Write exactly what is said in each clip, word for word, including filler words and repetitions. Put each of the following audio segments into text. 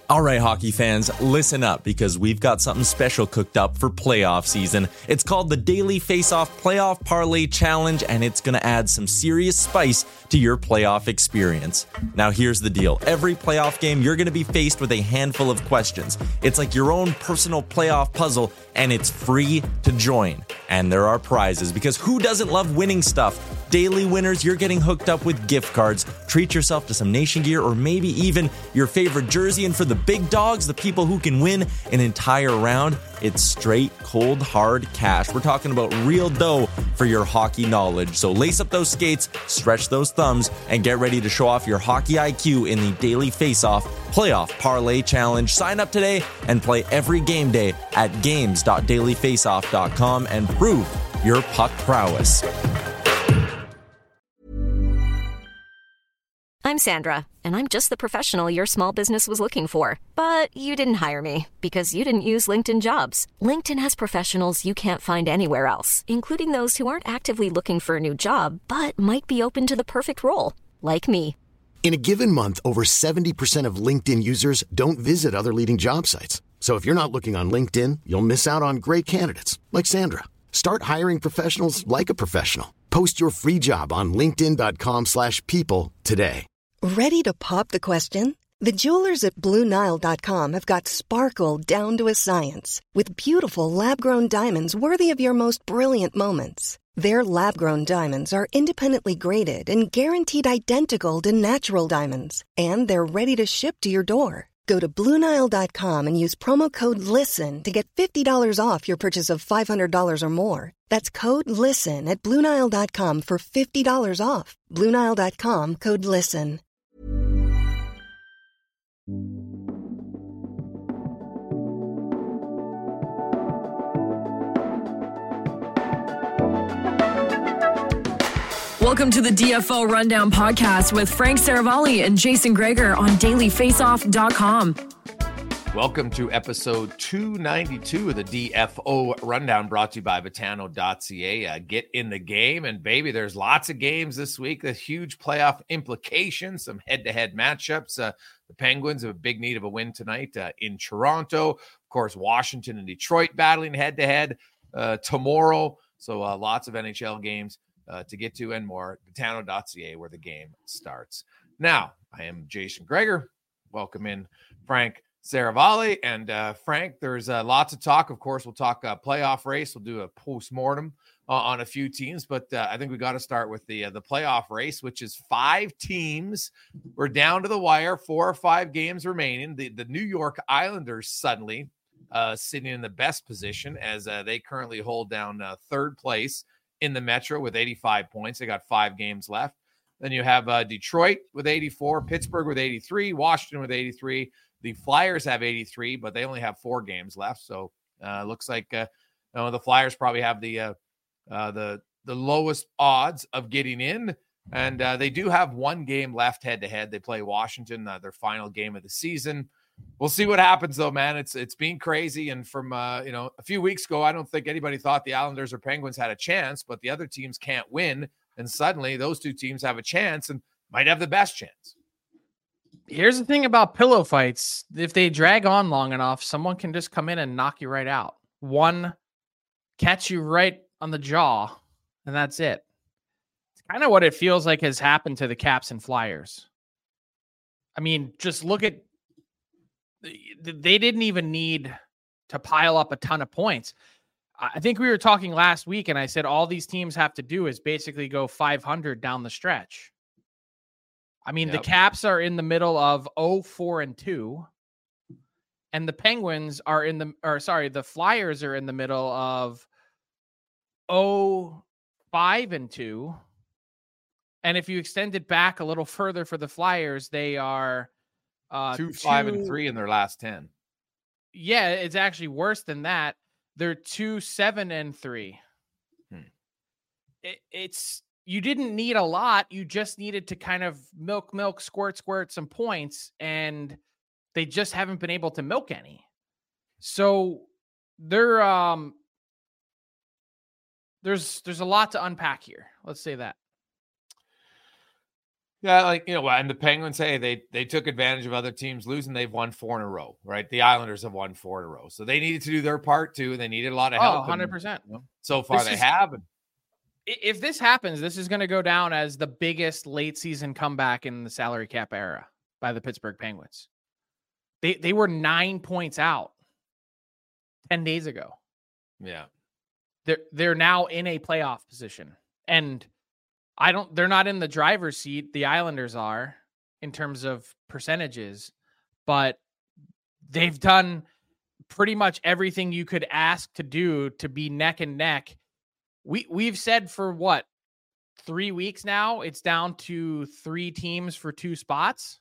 All right, hockey fans, listen up because we've got something special cooked up for playoff season. It's called the Daily Face-Off Playoff Parlay Challenge, and it's going to add some serious spice to your playoff experience. Now, here's the deal. Every playoff game, you're going to be faced with a handful of questions. It's like your own personal playoff puzzle, and it's free to join. And there are prizes, because who doesn't love winning stuff? Daily winners, you're getting hooked up with gift cards. Treat yourself to some Nation gear or maybe even your favorite jersey. And for the big dogs, the people who can win an entire round, it's straight, cold, hard cash. We're talking about real dough for your hockey knowledge. So lace up those skates, stretch those thumbs, and get ready to show off your hockey I Q in the Daily Face-Off Playoff Parlay Challenge. Sign up today and play every game day at games dot daily face off dot com and prove your puck prowess. I'm Sandra, and I'm just the professional your small business was looking for. But you didn't hire me because you didn't use LinkedIn Jobs. LinkedIn has professionals you can't find anywhere else, including those who aren't actively looking for a new job, but might be open to the perfect role, like me. In a given month, over seventy percent of LinkedIn users don't visit other leading job sites. So if you're not looking on LinkedIn, you'll miss out on great candidates like Sandra. Start hiring professionals like a professional. Post your free job on linkedin dot com slash people today. Ready to pop the question? The jewelers at Blue Nile dot com have got sparkle down to a science with beautiful lab-grown diamonds worthy of your most brilliant moments. Their lab-grown diamonds are independently graded and guaranteed identical to natural diamonds, and they're ready to ship to your door. Go to Blue Nile dot com and use promo code LISTEN to get fifty dollars off your purchase of five hundred dollars or more. That's code LISTEN at Blue Nile dot com for fifty dollars off. Blue Nile dot com, code LISTEN. Welcome to the D F O Rundown Podcast with Frank Saravalli and Jason Gregor on daily face off dot com. Welcome to episode two ninety-two of the D F O Rundown, brought to you by Betano dot C A. Uh, get in the game, and baby, there's lots of games this week. The huge playoff implications, some head-to-head matchups. Uh, the Penguins have a big need of a win tonight uh, in Toronto. Of course, Washington and Detroit battling head-to-head uh, tomorrow. So uh, lots of N H L games uh, to get to and more. Betano dot C A, where the game starts. Now, I am Jason Gregor. Welcome in Frank Saravalli. And uh, Frank, there's uh, lots of talk. Of course, we'll talk uh, playoff race. We'll do a post-mortem uh, on a few teams, but uh, I think we got to start with the uh, the playoff race, which is five teams. We're down to the wire, four or five games remaining. The, the New York Islanders suddenly uh, sitting in the best position as uh, they currently hold down uh, third place in the Metro with eighty-five points. They got five games left. Then you have uh, Detroit with eighty-four, Pittsburgh with eighty-three, Washington with eighty-three. The Flyers have eighty-three, but they only have four games left. So uh looks like uh, you know, the Flyers probably have the uh, uh, the the lowest odds of getting in, and uh, they do have one game left head to head. They play Washington, uh, their final game of the season. We'll see what happens, though, man. It's it's been crazy, and from uh, you know a few weeks ago, I don't think anybody thought the Islanders or Penguins had a chance, but the other teams can't win, and suddenly those two teams have a chance and might have the best chance. Here's the thing about pillow fights. If they drag on long enough, someone can just come in and knock you right out. One, catch you right on the jaw, and that's it. It's kind of what it feels like has happened to the Caps and Flyers. I mean, just look at, they didn't even need to pile up a ton of points. I think we were talking last week, and I said all these teams have to do is basically go five hundred down the stretch. I mean, yep. The Caps are in the middle of oh, four, and two, and the Penguins are in the, or sorry, the Flyers are in the middle of oh, five, and two. And if you extend it back a little further for the Flyers, they are uh, two, five, two, and three in their last ten. Yeah, it's actually worse than that. They're two, seven, and three. Hmm. It, it's. You didn't need a lot. You just needed to kind of milk, milk, squirt, squirt some points, and they just haven't been able to milk any. So they're um, there's there's a lot to unpack here. Let's say that. Yeah, like, you know, and the Penguins, hey, they they took advantage of other teams losing. They've won four in a row, right? The Islanders have won four in a row. So they needed to do their part too. They needed a lot of help. Oh, one hundred percent. And, you know, so far This they is- have. And If this happens, this is going to go down as the biggest late season comeback in the salary cap era by the Pittsburgh Penguins. They they were nine points out ten days ago. yeah. They're they're now in a playoff position. And I don't they're not in the driver's seat. The Islanders are in terms of percentages, but they've done pretty much everything you could ask to do to be neck and neck. We we've said for what, three weeks now, it's down to three teams for two spots.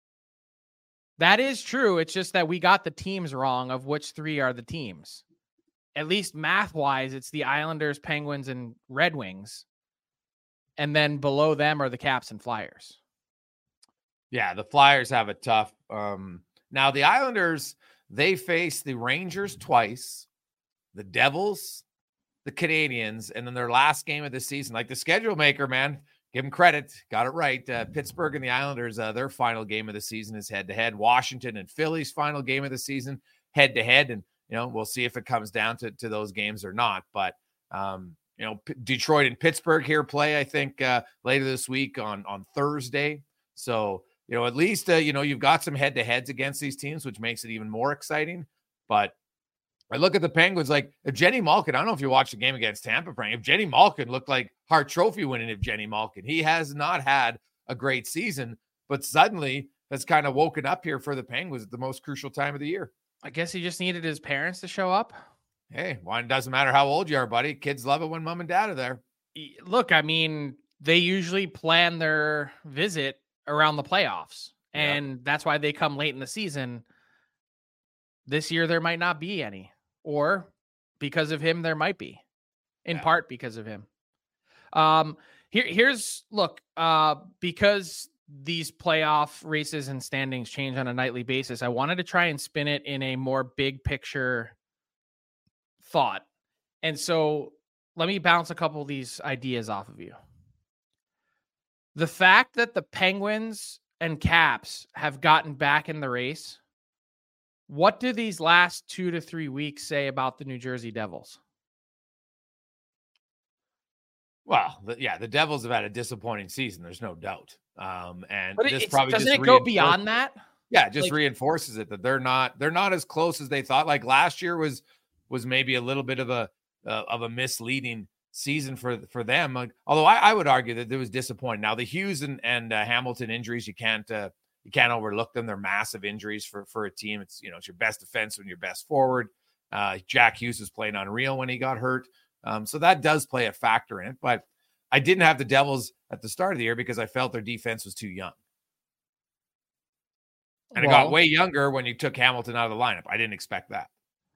That is true. It's just that we got the teams wrong of which three are the teams. At least math-wise, it's the Islanders, Penguins, and Red Wings. And then below them are the Caps and Flyers. Yeah, the Flyers have it tough. Um, now, the Islanders, they face the Rangers twice, the Devils, the Canadians, and then their last game of the season. Like the schedule maker, man, give them credit. Got it right. Uh, Pittsburgh and the Islanders, uh, their final game of the season is head-to-head. Washington and Philly's final game of the season, head-to-head. And, you know, we'll see if it comes down to, to those games or not. But, um, you know, P- Detroit and Pittsburgh here play, I think, uh, later this week on, on Thursday. So, you know, at least, uh, you know, you've got some head-to-heads against these teams, which makes it even more exciting. But I look at the Penguins, like if Jenny Malkin, I don't know if you watched the game against Tampa, Frank, if Jenny Malkin looked like Hart Trophy winning if Jenny Malkin, he has not had a great season, but suddenly has kind of woken up here for the Penguins at the most crucial time of the year. I guess he just needed his parents to show up. Hey, why it doesn't matter how old you are, buddy. Kids love it when mom and dad are there. Look, I mean, they usually plan their visit around the playoffs, and yeah. that's why they come late in the season. This year, there might not be any, or because of him, there might be, in yeah. part because of him. Um, here, here's look, uh, because these playoff races and standings change on a nightly basis. I wanted to try and spin it in a more big picture thought. And so let me bounce a couple of these ideas off of you. The fact that the Penguins and Caps have gotten back in the race, what do these last two to three weeks say about the New Jersey Devils? Well, the, yeah, the Devils have had a disappointing season. There's no doubt. Um, and but this it's, probably doesn't just it go beyond that? Yeah, it just like, reinforces it that they're not they're not as close as they thought. Like last year was was maybe a little bit of a uh, of a misleading season for for them. Like, although I, I would argue that it was disappointing. Now the Hughes and and uh, Hamilton injuries, you can't uh, you can't overlook them. They're massive injuries for for a team. It's you know it's your best defenseman, your best forward. Uh, Jack Hughes was playing unreal when he got hurt, um, so that does play a factor in it. But I didn't have the Devils at the start of the year because I felt their defense was too young. And well, it got way younger when you took Hamilton out of the lineup. I didn't expect that.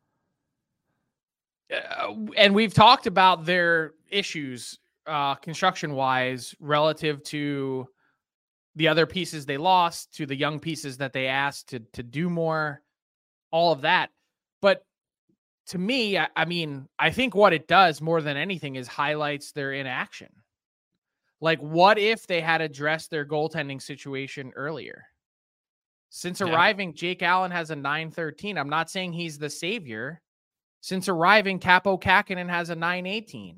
Uh, and we've talked about their issues uh, construction-wise relative to the other pieces they lost, to the young pieces that they asked to, to do more, all of that. But to me, I, I mean, I think what it does more than anything is highlights their inaction. Like, what if they had addressed their goaltending situation earlier? Since yeah. arriving, Jake Allen has a nine thirteen. I'm not saying he's the savior. Since arriving, Capo Kakinen has a nine eighteen.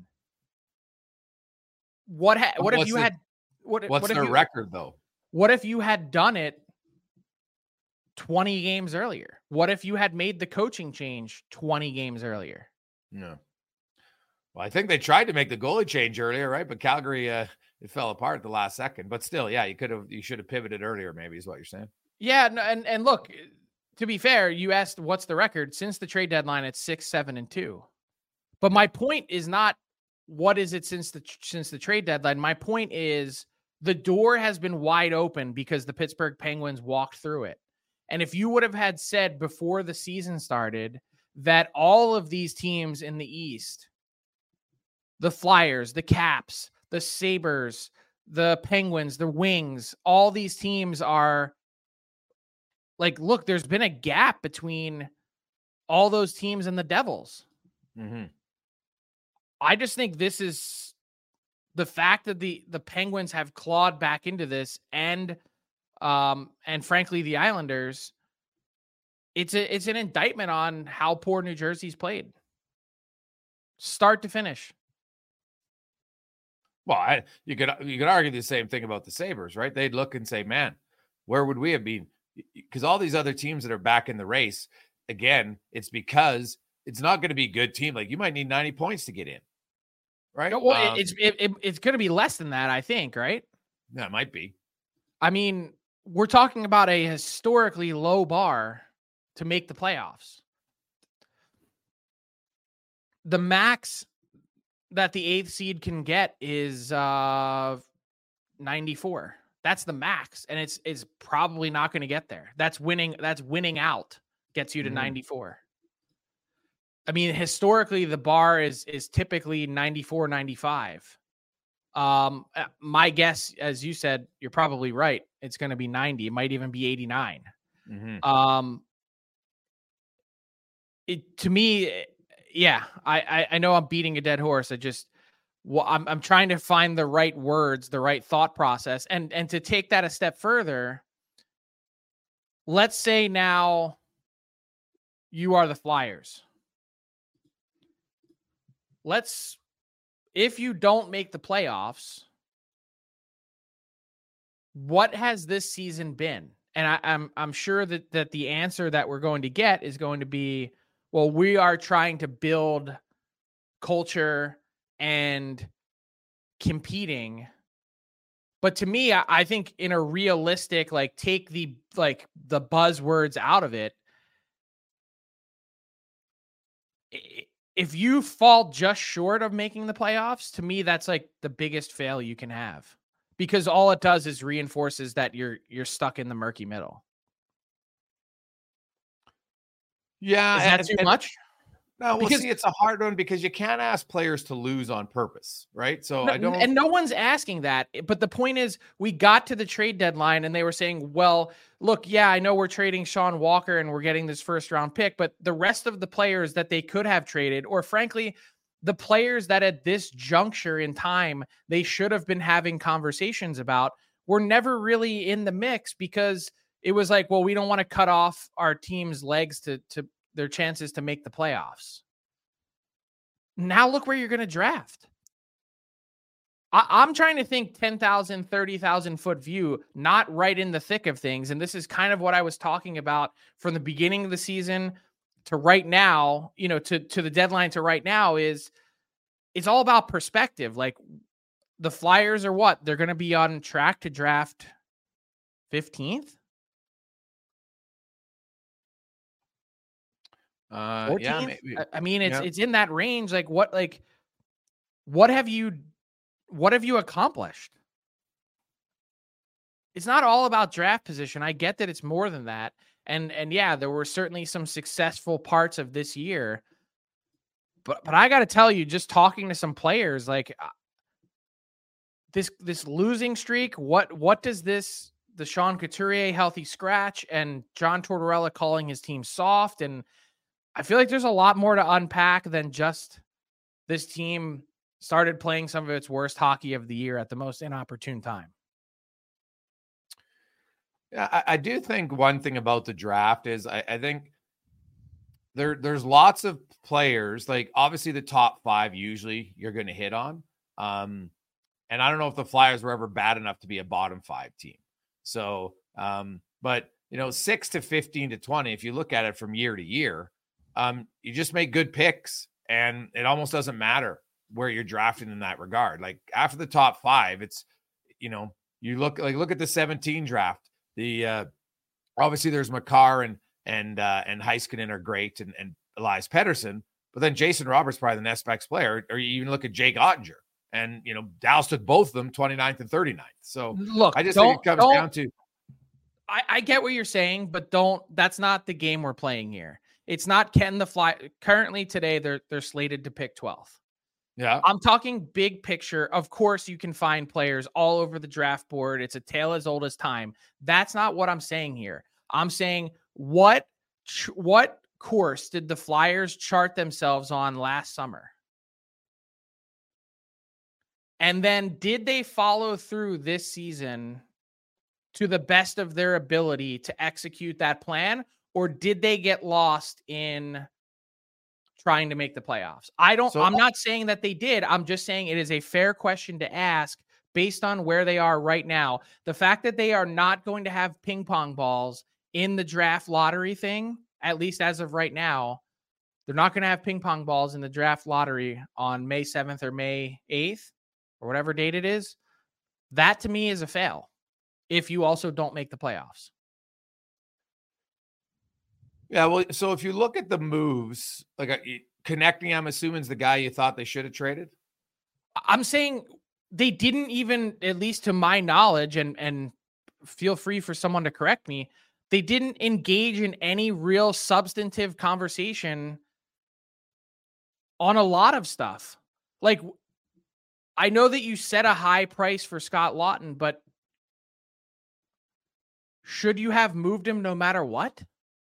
What ha- what what's if you the, had what what's what if their you, record though? What if you had done it twenty games earlier? What if you had made the coaching change twenty games earlier? No. Well, I think they tried to make the goalie change earlier, right? But Calgary, uh, it fell apart at the last second. But still, yeah, you could have, you should have pivoted earlier. Maybe is what you're saying. Yeah, and and look, to be fair, you asked what's the record since the trade deadline. It's six, seven, and two. But my point is not what is it since the since the trade deadline. My point is the door has been wide open because the Pittsburgh Penguins walked through it. And if you would have had said before the season started that all of these teams in the East, the Flyers, the Caps, the Sabres, the Penguins, the Wings, all these teams are like, look, there's been a gap between all those teams and the Devils. Mm-hmm. I just think this is the fact that the the Penguins have clawed back into this, and um and frankly the Islanders, it's a it's an indictment on how poor New Jersey's played, start to finish. Well, I, you could you could argue the same thing about the Sabres, right? They'd look and say, "Man, where would we have been?" Because all these other teams that are back in the race, again, it's because it's not going to be a good team. Like, you might need ninety points to get in, right? Well, um, it's it, it, it's going to be less than that, I think, right? Yeah, it might be. I mean, we're talking about a historically low bar to make the playoffs. The max that the eighth seed can get is uh, ninety-four. That's the max, and it's it's probably not going to get there. That's winning. That's winning out gets you to mm-hmm. ninety-four. I mean, historically, the bar is is typically ninety-four, ninety-five. Um, my guess, as you said, you're probably right. It's going to be ninety. It might even be eighty-nine. Mm-hmm. Um, it to me, yeah. I, I I know I'm beating a dead horse. I just. Well, I'm I'm trying to find the right words, the right thought process, and and to take that a step further. Let's say now you are the Flyers. Let's, if you don't make the playoffs, what has this season been? And I, I'm I'm sure that that the answer that we're going to get is going to be, well, we are trying to build culture and competing. But to me, I, I think in a realistic, like, take the like the buzzwords out of it. If you fall just short of making the playoffs, to me, that's like the biggest fail you can have, because all it does is reinforces that you're you're stuck in the murky middle. Yeah, is that and, too and, much? No, well, because, see, it's a hard one because you can't ask players to lose on purpose, right? So no, I don't, and no one's asking that. But the point is, we got to the trade deadline and they were saying, well, look, yeah, I know we're trading Sean Walker and we're getting this first round pick, but the rest of the players that they could have traded, or frankly, the players that at this juncture in time they should have been having conversations about, were never really in the mix, because it was like, well, we don't want to cut off our team's legs to to their chances to make the playoffs. Now look where you're going to draft. I, I'm trying to think ten thousand, thirty thousand foot view, not right in the thick of things. And this is kind of what I was talking about from the beginning of the season to right now, you know, to, to the deadline to right now, is it's all about perspective. Like, the Flyers are what? They're going to be on track to draft fifteenth. Uh, yeah, maybe. I mean, it's, yeah. it's in that range. Like, what, like, what have you, what have you accomplished? It's not all about draft position. I get that it's more than that. And, and yeah, there were certainly some successful parts of this year, but, but I got to tell you, just talking to some players, like uh, this, this losing streak, what, what does this, the Sean Couturier healthy scratch and John Tortorella calling his team soft, and I feel like there's a lot more to unpack than just this team started playing some of its worst hockey of the year at the most inopportune time. Yeah, I, I do think one thing about the draft is I, I think there there's lots of players, like obviously the top five usually you're going to hit on. Um, and I don't know if the Flyers were ever bad enough to be a bottom five team. So, um, but you know, six to fifteen to twenty, if you look at it from year to year, Um, you just make good picks, and it almost doesn't matter where you're drafting in that regard. Like, after the top five, it's, you know, you look like look at the seventeen draft. The uh, obviously there's Makar and and uh, and Heiskanen are great, and, and Elias Pettersson, but then Jason Roberts probably the next best player. Or you even look at Jake Ottinger, and you know Dallas took both of them twenty-ninth and thirty-ninth. So look, I just think it comes down to. I, I get what you're saying, but don't. That's not the game we're playing here. It's not can the Fly currently today they're they're slated to pick twelfth. Yeah. I'm talking big picture. Of course you can find players all over the draft board. It's a tale as old as time. That's not what I'm saying here. I'm saying what what course did the Flyers chart themselves on last summer? And then did they follow through this season to the best of their ability to execute that plan? Or did they get lost in trying to make the playoffs? I don't, so, I'm not saying that they did. I'm just saying it is a fair question to ask based on where they are right now. The fact that they are not going to have ping pong balls in the draft lottery thing, at least as of right now, they're not going to have ping pong balls in the draft lottery on May seventh or May eighth or whatever date it is. That to me is a fail if you also don't make the playoffs. Yeah, well, so if you look at the moves, like uh, connecting, I'm assuming is the guy you thought they should have traded. I'm saying they didn't even, at least to my knowledge, and and feel free for someone to correct me, they didn't engage in any real substantive conversation on a lot of stuff. Like, I know that you set a high price for Scott Laughton, but should you have moved him no matter what?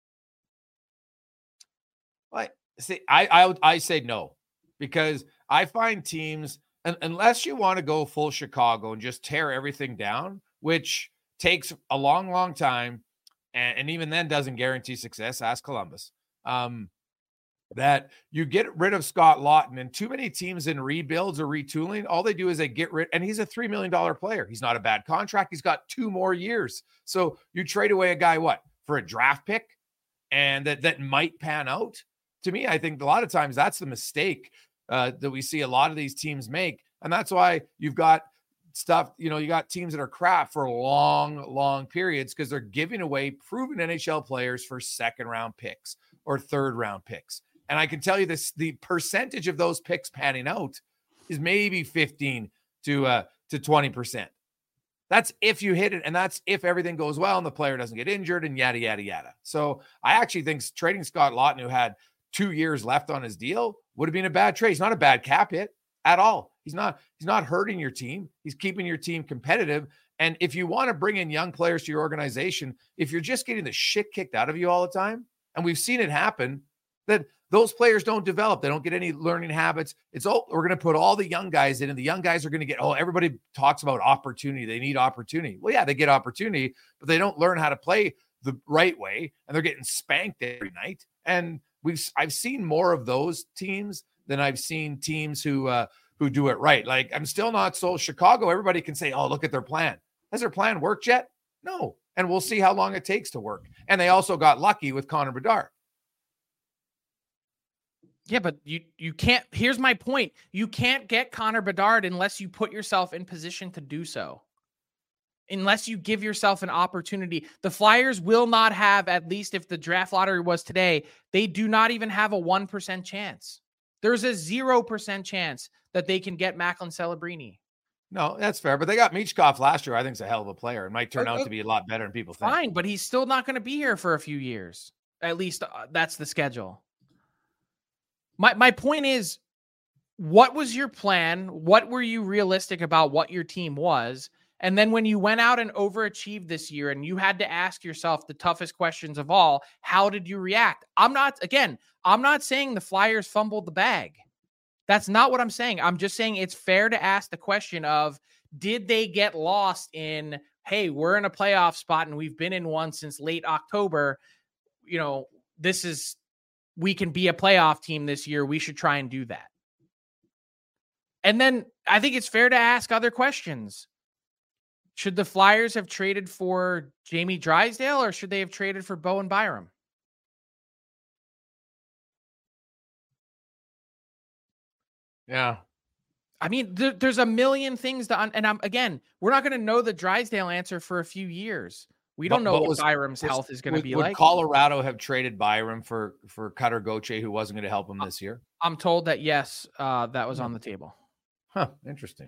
I see. I I I say no, because I find teams, and unless you want to go full Chicago and just tear everything down, which takes a long, long time, and, and even then doesn't guarantee success. Ask Columbus. Um, that you get rid of Scott Laughton, and too many teams in rebuilds or retooling, all they do is they get rid, and he's a three million dollars player. He's not a bad contract. He's got two more years. So you trade away a guy, what, for a draft pick, and that, that might pan out. To me, I think a lot of times that's the mistake uh, that we see a lot of these teams make. And that's why you've got stuff, you know, you got teams that are crap for long, long periods because they're giving away proven N H L players for second round picks or third round picks. And I can tell you this, the percentage of those picks panning out is maybe fifteen to twenty percent. That's if you hit it. And that's if everything goes well and the player doesn't get injured and yada, yada, yada. So I actually think trading Scott Laughton, who had two years left on his deal, would have been a bad trade. He's not a bad cap hit at all. He's not, he's not hurting your team. He's keeping your team competitive. And if you want to bring in young players to your organization, if you're just getting the shit kicked out of you all the time, and we've seen it happen, that those players don't develop. They don't get any learning habits. It's all, we're going to put all the young guys in, and the young guys are going to get, oh, everybody talks about opportunity. They need opportunity. Well, yeah, they get opportunity, but they don't learn how to play the right way, and they're getting spanked every night. And We've I've seen more of those teams than I've seen teams who uh, who do it right. Like, I'm still not sold. Chicago, everybody can say, oh, look at their plan. Has their plan worked yet? No. And we'll see how long it takes to work. And they also got lucky with Connor Bedard. Yeah, but you you can't. Here's my point. You can't get Connor Bedard unless you put yourself in position to do so. Unless you give yourself an opportunity. The Flyers will not have, at least if the draft lottery was today, they do not even have a one percent chance. There's a zero percent chance that they can get Macklin Celebrini. No, that's fair. But they got Michkov last year. I think it's a hell of a player. It might turn okay. out to be a lot better than people think. Fine, but he's still not going to be here for a few years. At least uh, that's the schedule. My my point is, what was your plan? What were you realistic about what your team was? And then when you went out and overachieved this year and you had to ask yourself the toughest questions of all, how did you react? I'm not, again, I'm not saying the Flyers fumbled the bag. That's not what I'm saying. I'm just saying it's fair to ask the question of, did they get lost in, hey, we're in a playoff spot and we've been in one since late October. You know, this is, we can be a playoff team this year. We should try and do that. And then I think it's fair to ask other questions. Should the Flyers have traded for Jamie Drysdale, or should they have traded for Bowen Byram? Yeah. I mean, there, there's a million things to, un- and I'm, again, we're not going to know the Drysdale answer for a few years. We don't but, know but what was, was, Byram's health is going to be would like. Would Colorado have traded Byram for, for Cutter Gauthier, who wasn't going to help him this year? I'm told that, yes, uh, that was on the table. Huh. Interesting.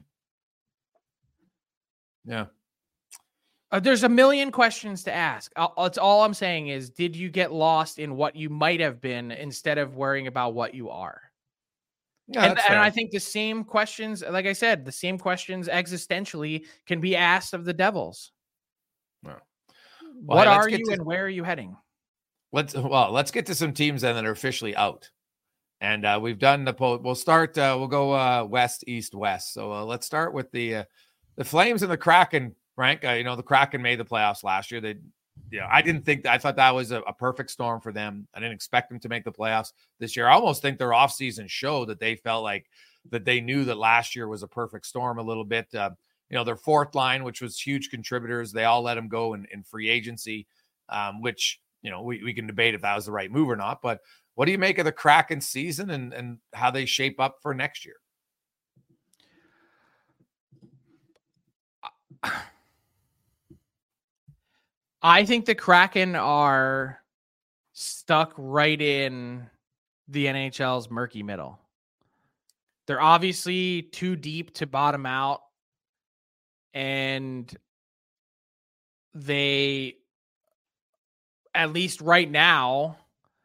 Yeah. Uh, there's a million questions to ask. It's all I'm saying is, did you get lost in what you might have been instead of worrying about what you are? Yeah, and, and I think the same questions, like I said, the same questions existentially can be asked of the Devils. Well, what well, are you to, and where are you heading? Let's well, let's get to some teams then that are officially out. And uh, we've done the poll. We'll start. Uh, we'll go uh, west, east, west. So uh, let's start with the uh, the Flames and the Kraken. Frank, uh, you know the Kraken made the playoffs last year. They, you know, I didn't think that, I thought that was a, a perfect storm for them. I didn't expect them to make the playoffs this year. I almost think their offseason showed that they felt like that they knew that last year was a perfect storm a little bit. Uh, you know, their fourth line, which was huge contributors, they all let them go in, in free agency, um, which you know we we can debate if that was the right move or not, but. What do you make of the Kraken season and, and how they shape up for next year? I think the Kraken are stuck right in the N H L's murky middle. They're obviously too deep to bottom out, and they, at least right now,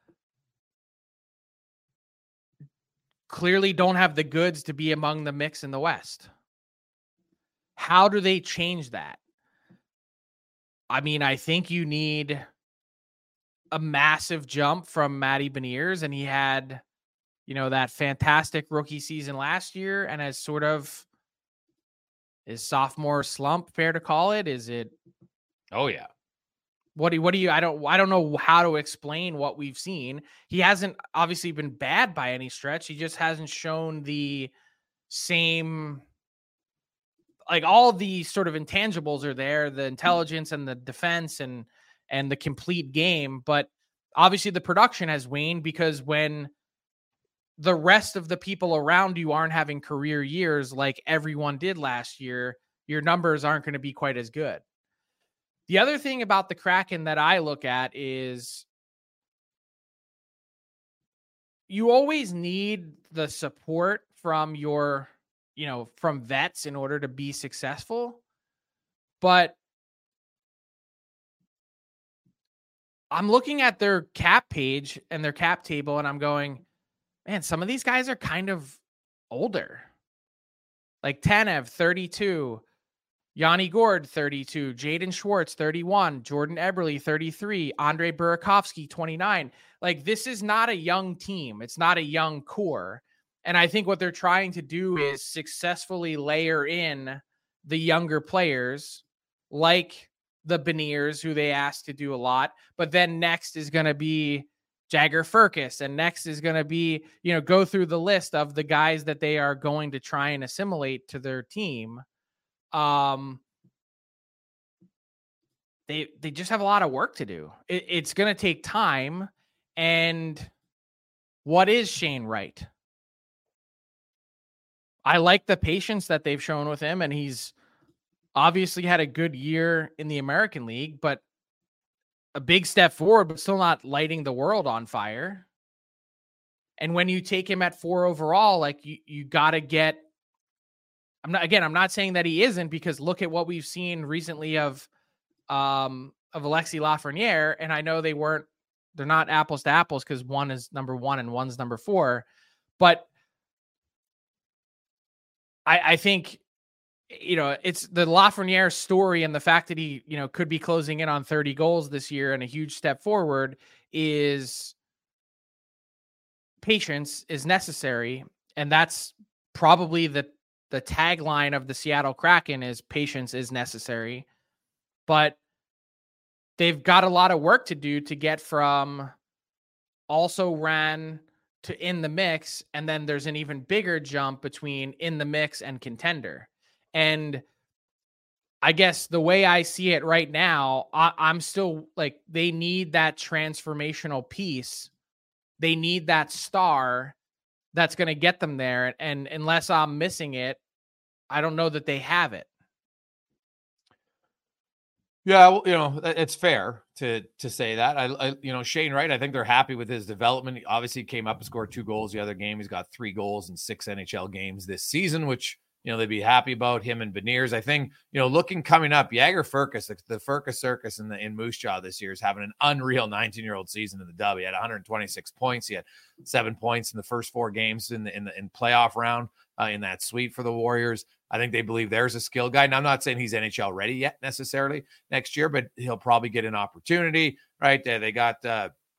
clearly don't have the goods to be among the mix in the West. How do they change that? I mean, I think you need a massive jump from Matty Beniers, and he had, you know, that fantastic rookie season last year, and as sort of his sophomore slump, fair to call it? Is it? Oh yeah. What do you, what do you, I don't, I don't know how to explain what we've seen. He hasn't obviously been bad by any stretch. He just hasn't shown the same, like all the sort of intangibles are there, the intelligence and the defense and, and the complete game. But obviously the production has waned because when the rest of the people around you aren't having career years like everyone did last year, your numbers aren't going to be quite as good. The other thing about the Kraken that I look at is you always need the support from your, you know, from vets in order to be successful. But I'm looking at their cap page and their cap table and I'm going, man, some of these guys are kind of older. Like Tanev, thirty-two. Yanni Gord, thirty-two, Jaden Schwartz, thirty-one, Jordan Eberle, thirty-three, Andre Burakovsky, twenty-nine. Like, this is not a young team. It's not a young core. And I think what they're trying to do is successfully layer in the younger players like the Beniers, who they asked to do a lot. But then next is going to be Jagger Firkus. And next is going to be, you know, go through the list of the guys that they are going to try and assimilate to their team. Um, they they just have a lot of work to do. It, it's going to take time. And what is Shane Wright? I like the patience that they've shown with him, and he's obviously had a good year in the American League, but a big step forward, but still not lighting the world on fire. And when you take him at four overall, like you, you got to get. I'm not, again, I'm not saying that he isn't, because look at what we've seen recently of, um, of Alexis Lafreniere. And I know they weren't, they're not apples to apples because one is number one and one's number four, but I, I think, you know, it's the Lafreniere story and the fact that he, you know, could be closing in on thirty goals this year and a huge step forward is patience is necessary. And that's probably the, The tagline of the Seattle Kraken is patience is necessary, but they've got a lot of work to do to get from also ran to in the mix. And then there's an even bigger jump between in the mix and contender. And I guess the way I see it right now, I, I'm still like, they need that transformational piece. They need that star that's going to get them there. And unless I'm missing it, I don't know that they have it. Yeah, well, you know, it's fair to to say that. I, I, you know, Shane Wright, I think they're happy with his development. He obviously came up and scored two goals the other game. He's got three goals in six N H L games this season, which, you know, they'd be happy about. Him and Beniers. I think, you know, looking coming up, Jagger Firkus, the, the Firkus Circus in the in Moose Jaw this year is having an unreal nineteen-year-old season in the W. He had one hundred twenty-six points. He had seven points in the first four games in the in the in playoff round uh, in that sweep for the Warriors. I think they believe there's a skill guy. And I'm not saying he's N H L ready yet necessarily next year, but he'll probably get an opportunity, right? They got uh,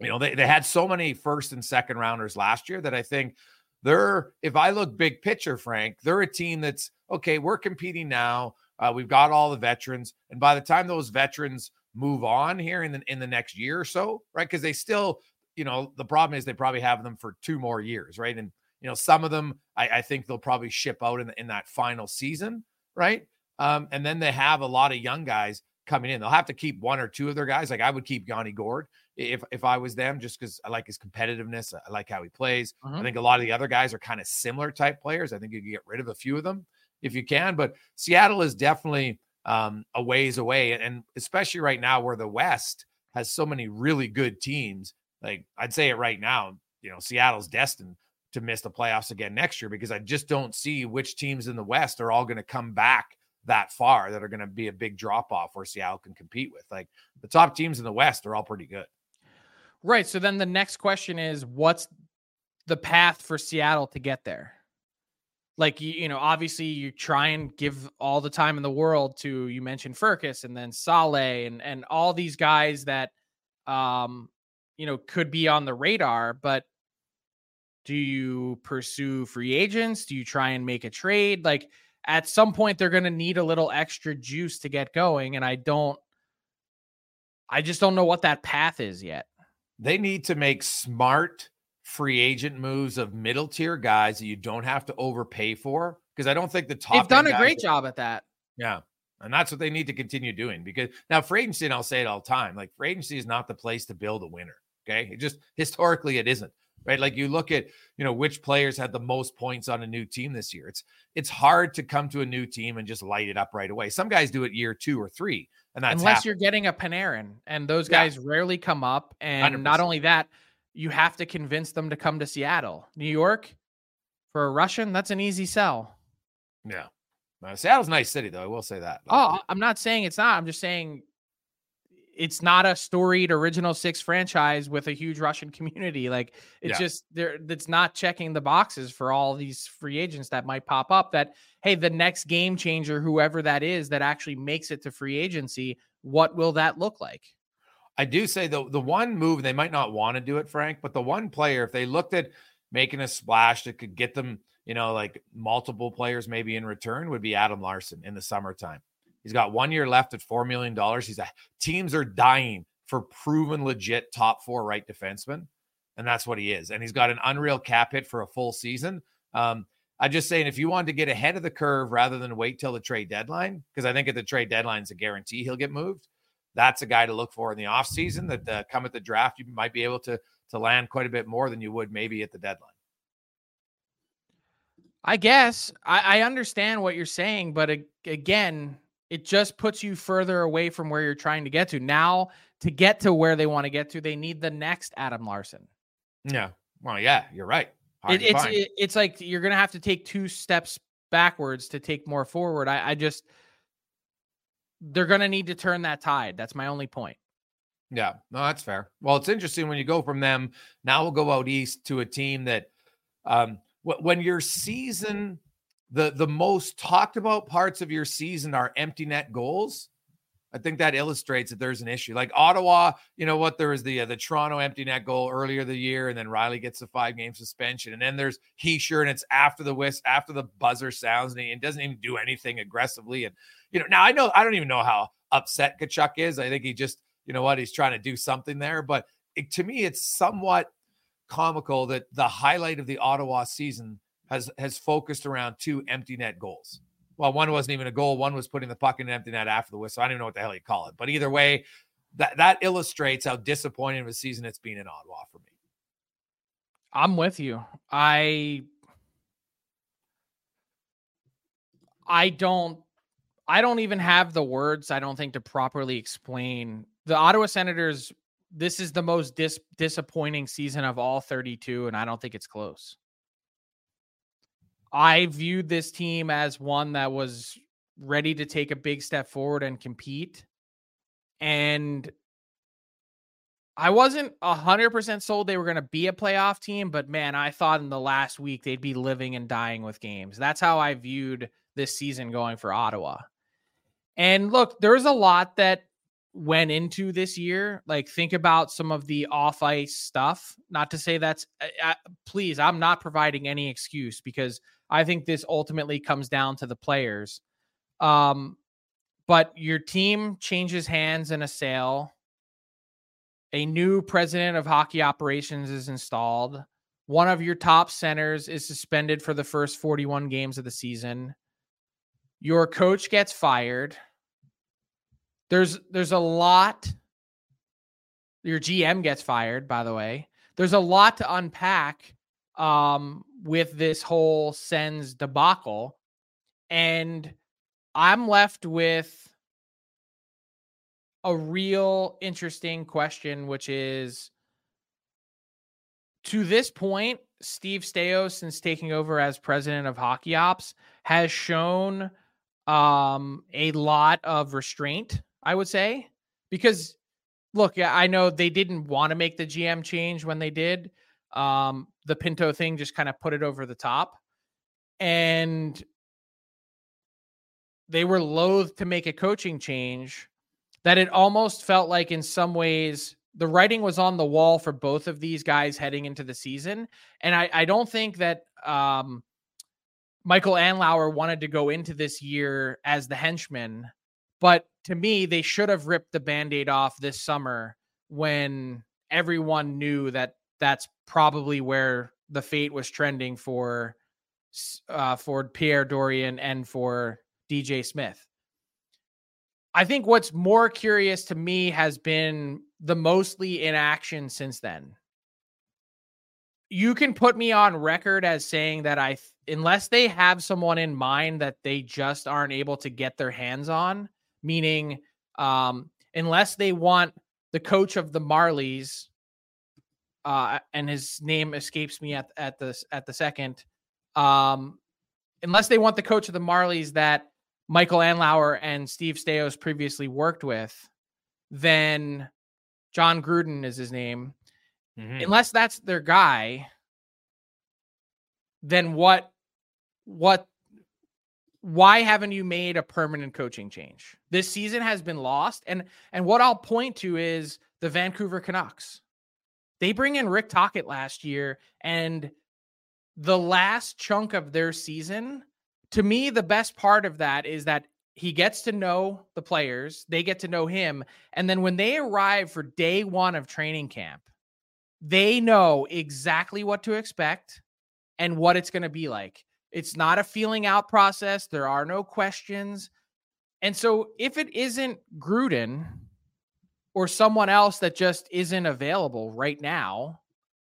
You know, they, they had so many first and second rounders last year that I think they're, if I look big picture, Frank, they're a team that's, okay, we're competing now. Uh, we've got all the veterans. And by the time those veterans move on here in the, in the next year or so, right? Because they still, you know, the problem is they probably have them for two more years, right? And, you know, some of them, I, I think they'll probably ship out in, in that final season, right? Um, and then they have a lot of young guys coming in. They'll have to keep one or two of their guys. Like I would keep Yanni Gourde if if I was them, just because I like his competitiveness. I like how he plays. Uh-huh. I think a lot of the other guys are kind of similar type players. I think you can get rid of a few of them if you can. But Seattle is definitely um, a ways away. And especially right now where the West has so many really good teams. Like I'd say it right now, you know, Seattle's destined to miss the playoffs again next year because I just don't see which teams in the West are all going to come back that far that are going to be a big drop off where Seattle can compete with. Like the top teams in the West are all pretty good. Right. So then the next question is, what's the path for Seattle to get there? Like, you, you know, obviously you try and give all the time in the world to, you mentioned Furcus and then Saleh and, and all these guys that, um, you know, could be on the radar, but do you pursue free agents? Do you try and make a trade? Like at some point they're going to need a little extra juice to get going. And I don't, I just don't know what that path is yet. They need to make smart free agent moves of middle tier guys that you don't have to overpay for. Because I don't think the top. They've done a great are, job at that. Yeah. And that's what they need to continue doing. Because now free agency, and I'll say it all the time, like free agency is not the place to build a winner. Okay. It just historically it isn't. Right. Like you look at, you know, which players had the most points on a new team this year. It's it's hard to come to a new team and just light it up right away. Some guys do it year two or three. And that's unless happened. You're getting a Panarin, and those guys yeah. rarely come up. And one hundred percent. Not only that, you have to convince them to come to Seattle. New York, for a Russian, that's an easy sell. Yeah. Uh, Seattle's a nice city, though. I will say that. Oh, I'm not saying it's not. I'm just saying it's not a storied original six franchise with a huge Russian community. Like it's yeah. just there. That's not checking the boxes for all these free agents that might pop up that, hey, the next game changer, whoever that is, that actually makes it to free agency, what will that look like? I do say the, the one move, they might not want to do it, Frank, but the one player, if they looked at making a splash that could get them, you know, like multiple players maybe in return, would be Adam Larson in the summertime. He's got one year left at four million dollars. He's a, teams are dying for proven, legit top four right defenseman. And that's what he is. And he's got an unreal cap hit for a full season. Um, I'm just saying, if you wanted to get ahead of the curve rather than wait till the trade deadline, because I think at the trade deadline is a guarantee he'll get moved. That's a guy to look for in the offseason that uh, come at the draft. You might be able to, to land quite a bit more than you would maybe at the deadline. I guess I, I understand what you're saying, but again, it just puts you further away from where you're trying to get to. Now, to get to where they want to get to, they need the next Adam Larson. Yeah. Well, yeah, you're right. It, it's it, it's like you're going to have to take two steps backwards to take more forward. I, I just, they're going to need to turn that tide. That's my only point. Yeah, no, that's fair. Well, it's interesting when you go from them. Now we'll go out east to a team that um, when your season, the, the most talked about parts of your season are empty net goals. I think that illustrates that there's an issue. Like Ottawa, you know what? There was the uh, the Toronto empty net goal earlier the year, and then Riley gets a five game suspension, and then there's Hischier, and it's after the whist, after the buzzer sounds, and he doesn't even do anything aggressively. And you know, now I know I don't even know how upset Tkachuk is. I think he just, you know what, he's trying to do something there. But it, to me, it's somewhat comical that the highlight of the Ottawa season has has focused around two empty net goals. Well, one wasn't even a goal. One was putting the puck in an empty net after the whistle. I don't even know what the hell you call it. But either way, that, that illustrates how disappointing of a season it's been in Ottawa for me. I'm with you. I I don't I don't even have the words, I don't think, to properly explain. The Ottawa Senators, this is the most dis- disappointing season of all thirty-two, and I don't think it's close. I viewed this team as one that was ready to take a big step forward and compete. And I wasn't one hundred percent sold they were going to be a playoff team, but man, I thought in the last week they'd be living and dying with games. That's how I viewed this season going for Ottawa. And look, there's a lot that went into this year. Like, think about some of the off ice stuff. Not to say that's, uh, please, I'm not providing any excuse, because I think this ultimately comes down to the players. Um, but your team changes hands in a sale. A new president of hockey operations is installed. One of your top centers is suspended for the first forty-one games of the season. Your coach gets fired. There's there's a lot. Your G M gets fired, by the way. There's a lot to unpack um, with this whole Sens debacle. And I'm left with a real interesting question, which is, to this point, Steve Staios, since taking over as president of Hockey Ops, has shown um, a lot of restraint, I would say, because look, I know they didn't want to make the G M change when they did. Um, the Pinto thing just kind of put it over the top, and they were loath to make a coaching change. That it almost felt like, in some ways, the writing was on the wall for both of these guys heading into the season. And I, I don't think that um, Michael Andlauer wanted to go into this year as the henchman. But to me, they should have ripped the Band-Aid off this summer, when everyone knew that that's probably where the fate was trending for, uh, for Pierre Dorion and for D J Smith. I think what's more curious to me has been the mostly inaction since then. You can put me on record as saying that I, unless they have someone in mind that they just aren't able to get their hands on, meaning um, unless they want the coach of the Marlies, uh, and his name escapes me at, at the, at the second, um, unless they want the coach of the Marlies that Michael Andlauer and Steve Staios previously worked with, then John Gruden is his name. Mm-hmm. Unless that's their guy, then what, what, why haven't you made a permanent coaching change? This season has been lost. And, and what I'll point to is the Vancouver Canucks. They bring in Rick Tocchet last year, and the last chunk of their season, to me, the best part of that is that he gets to know the players, they get to know him, and then when they arrive for day one of training camp, they know exactly what to expect and what it's going to be like. It's not a feeling out process. There are no questions. And so if it isn't Gruden or someone else that just isn't available right now,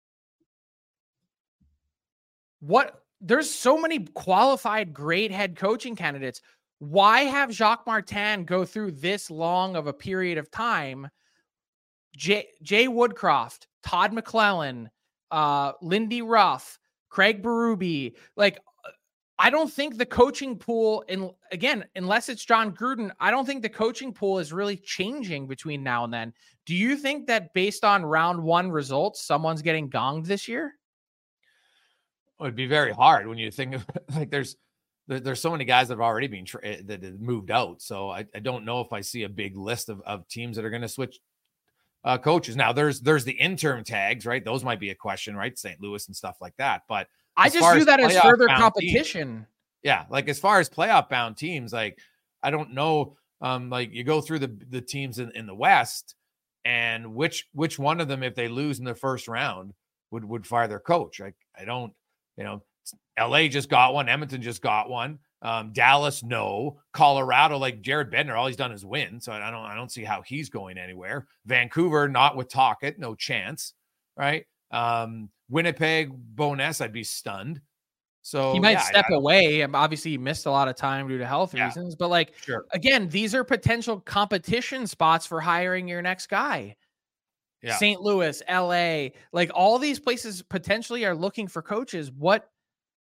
what... There's so many qualified, great head coaching candidates. Why have Jacques Martin go through this long of a period of time? Jay, Jay Woodcroft, Todd McClellan, uh, Lindy Ruff, Craig Berube. Like, I don't think the coaching pool, and again, unless it's John Gruden, I don't think the coaching pool is really changing between now and then. Do you think that based on round one results, someone's getting gonged this year? It would be very hard when you think of, like, there's there, there's so many guys that have already been tra- that have moved out. So I, I don't know if I see a big list of, of teams that are going to switch uh, coaches. Now there's there's the interim tags, right? Those might be a question, right? Saint Louis and stuff like that. But I just view that as further competition. Teams, yeah, like as far as playoff bound teams, like I don't know. Um, like you go through the the teams in, in the West, and which which one of them, if they lose in the first round, would would fire their coach? Like I don't. You know, L A just got one. Edmonton just got one. Um, Dallas, no. Colorado, like Jared Bednar, all he's done is win. So I don't, I don't see how he's going anywhere. Vancouver, not with Tocchet, no chance, right? Um, Winnipeg, Bowness, I'd be stunned. So he might yeah, step I, I away. Obviously, he missed a lot of time due to health yeah, reasons. But like, sure. Again, these are potential competition spots for hiring your next guy. Yeah. Saint Louis, L A, like all these places potentially are looking for coaches. What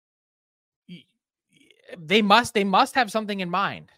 they must, they must have something in mind.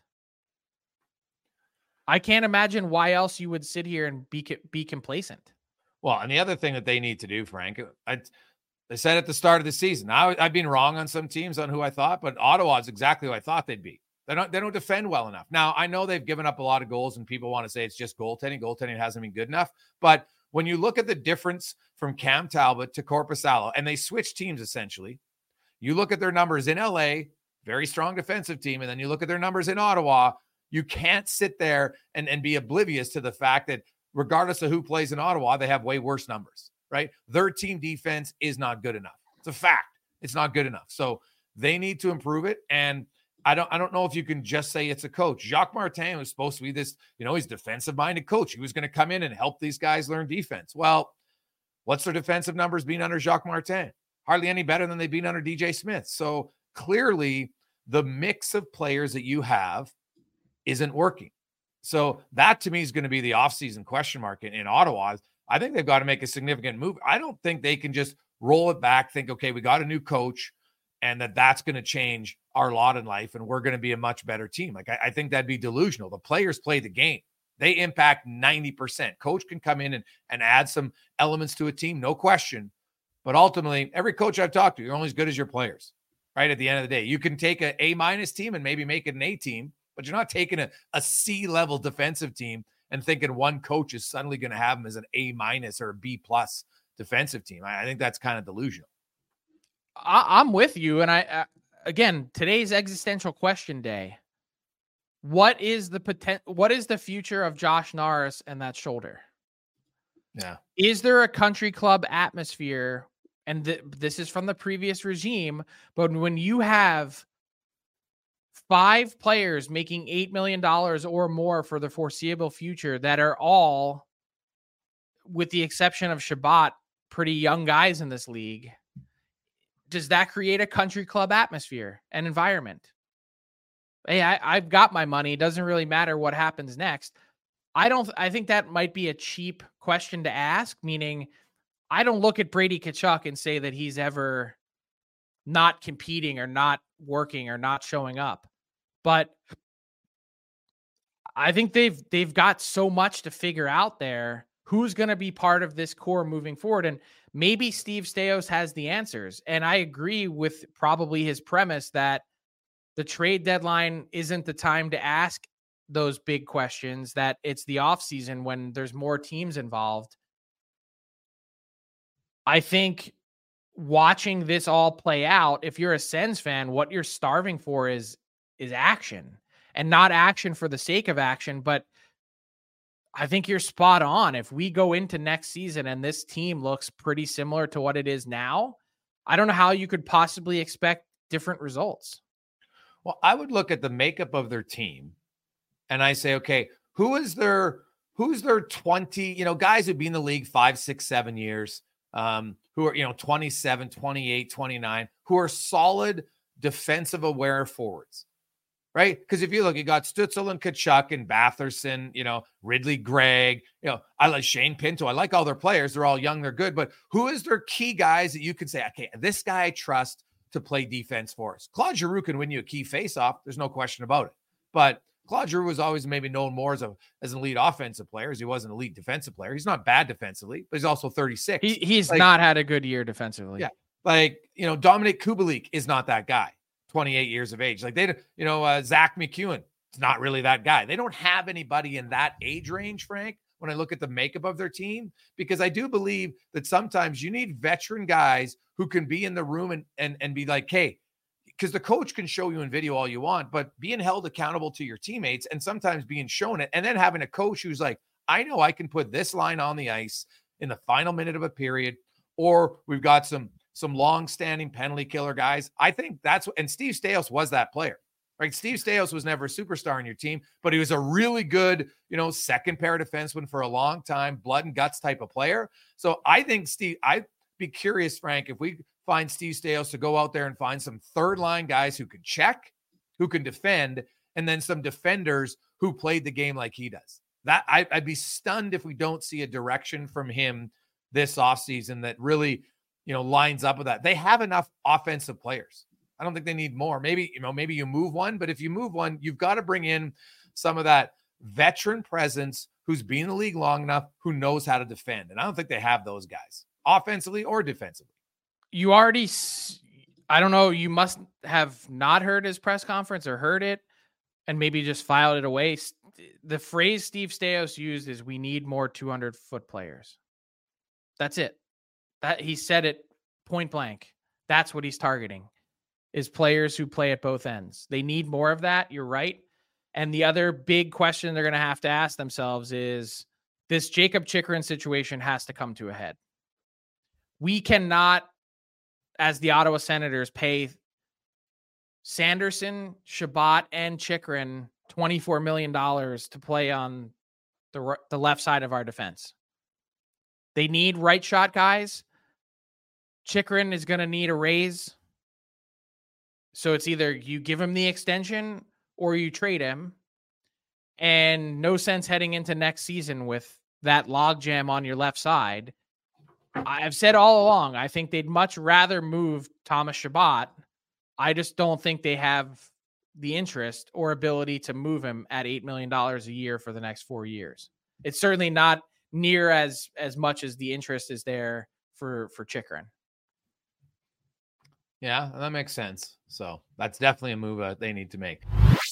I can't imagine why else you would sit here and be, be complacent. Well, and the other thing that they need to do, Frank, I, I said at the start of the season, I, I've been wrong on some teams on who I thought, but Ottawa is exactly who I thought they'd be. They don't, they don't defend well enough. Now, I know they've given up a lot of goals and people want to say it's just goaltending. Goaltending hasn't been good enough. But when you look at the difference from Cam Talbot to Korpisalo, and they switch teams essentially, you look at their numbers in L A, very strong defensive team, and then you look at their numbers in Ottawa, you can't sit there and, and be oblivious to the fact that regardless of who plays in Ottawa, they have way worse numbers, right? Their team defense is not good enough. It's a fact. It's not good enough. So they need to improve it. And I don't, I don't know if you can just say it's a coach. Jacques Martin was supposed to be this, you know, he's defensive-minded coach. He was going to come in and help these guys learn defense. Well, what's their defensive numbers being under Jacques Martin? Hardly any better than they've been under D J Smith. So clearly the mix of players that you have isn't working. So that to me is going to be the offseason question mark in, in Ottawa. I think they've got to make a significant move. I don't think they can just roll it back, think, okay, we got a new coach, and that that's going to change our lot in life and we're going to be a much better team. Like, I, I think that'd be delusional. The players play the game. They impact ninety percent. Coach can come in and, and add some elements to a team, no question. But ultimately, every coach I've talked to, you're only as good as your players, right? At the end of the day, you can take a A-minus team and maybe make it an A team, but you're not taking a, a C-level defensive team and thinking one coach is suddenly going to have them as an A-minus or a B-plus defensive team. I, I think that's kind of delusional. I, I'm with you. And I, uh, again, today's existential question day, what is the potent, what is the future of Josh Norris and that shoulder? Yeah. Is there a country club atmosphere? And th- this is from the previous regime, but when you have five players making eight million dollars or more for the foreseeable future that are all, with the exception of Shabbat, pretty young guys in this league, does that create a country club atmosphere and environment? Hey, I, I've got my money. It doesn't really matter what happens next. I don't, I think that might be a cheap question to ask, meaning I don't look at Brady Tkachuk and say that he's ever not competing or not working or not showing up. But I think they've, they've got so much to figure out there. Who's going to be part of this core moving forward? And maybe Steve Staios has the answers. And I agree with probably his premise that the trade deadline isn't the time to ask those big questions, that it's the offseason when there's more teams involved. I think watching this all play out, if you're a Sens fan, what you're starving for is, is action, and not action for the sake of action, but I think you're spot on. If we go into next season and this team looks pretty similar to what it is now, I don't know how you could possibly expect different results. Well, I would look at the makeup of their team and I say, okay, who is their, who's their twenty, you know, guys who've been in the league five, six, seven years, um, who are, you know, twenty-seven, twenty-eight, twenty-nine, who are solid defensive aware forwards. Right? Because if you look, you got Stützle and Tkachuk and Batherson, you know, Ridley Gregg, you know, I like Shane Pinto. I like all their players. They're all young. They're good. But who is their key guys that you can say, okay, this guy I trust to play defense for us? Claude Giroux can win you a key faceoff. There's no question about it. But Claude Giroux was always maybe known more as, a, as an elite offensive player as he was an elite defensive player. He's not bad defensively, but he's also thirty-six. He, he's like, not had a good year defensively. Yeah. Like, you know, Dominic Kubalik is not that guy. twenty-eight years of age. Like they, you know, uh, Zach McEwen, it's not really that guy. They don't have anybody in that age range, Frank, when I look at the makeup of their team, because I do believe that sometimes you need veteran guys who can be in the room and, and, and be like, hey, because the coach can show you in video all you want, but being held accountable to your teammates and sometimes being shown it, and then having a coach who's like, I know I can put this line on the ice in the final minute of a period, or we've got some some long-standing penalty killer guys. I think that's what, and Steve Staios was that player, right? Steve Staios was never a superstar in your team, but he was a really good, you know, second pair defenseman for a long time, blood and guts type of player. So I think Steve, I'd be curious, Frank, if we find Steve Staios to go out there and find some third line guys who can check, who can defend, and then some defenders who played the game like he does. That I, I'd be stunned if we don't see a direction from him this offseason that really, you know, lines up with that. They have enough offensive players. I don't think they need more. Maybe, you know, maybe you move one, but if you move one, you've got to bring in some of that veteran presence who's been in the league long enough, who knows how to defend. And I don't think they have those guys offensively or defensively. You already, I don't know, you must have not heard his press conference or heard it, and maybe just filed it away. The phrase Steve Staios used is, we need more two hundred foot players. That's it. That he said it point blank. That's what he's targeting, is players who play at both ends. They need more of that. You're right. And the other big question they're going to have to ask themselves is, this Jakob Chychrun situation has to come to a head. We cannot, as the Ottawa Senators, pay Sanderson, Chabot, and Chychrun twenty-four million dollars to play on the, the left side of our defense. They need right shot guys. Chychrun is going to need a raise. So it's either you give him the extension or you trade him. And no sense heading into next season with that logjam on your left side. I've said all along, I think they'd much rather move Thomas Chabot. I just don't think they have the interest or ability to move him at eight million dollars a year for the next four years. It's certainly not near as, as much as the interest is there for, for Chychrun. Yeah, that makes sense. So that's definitely a move uh, they need to make.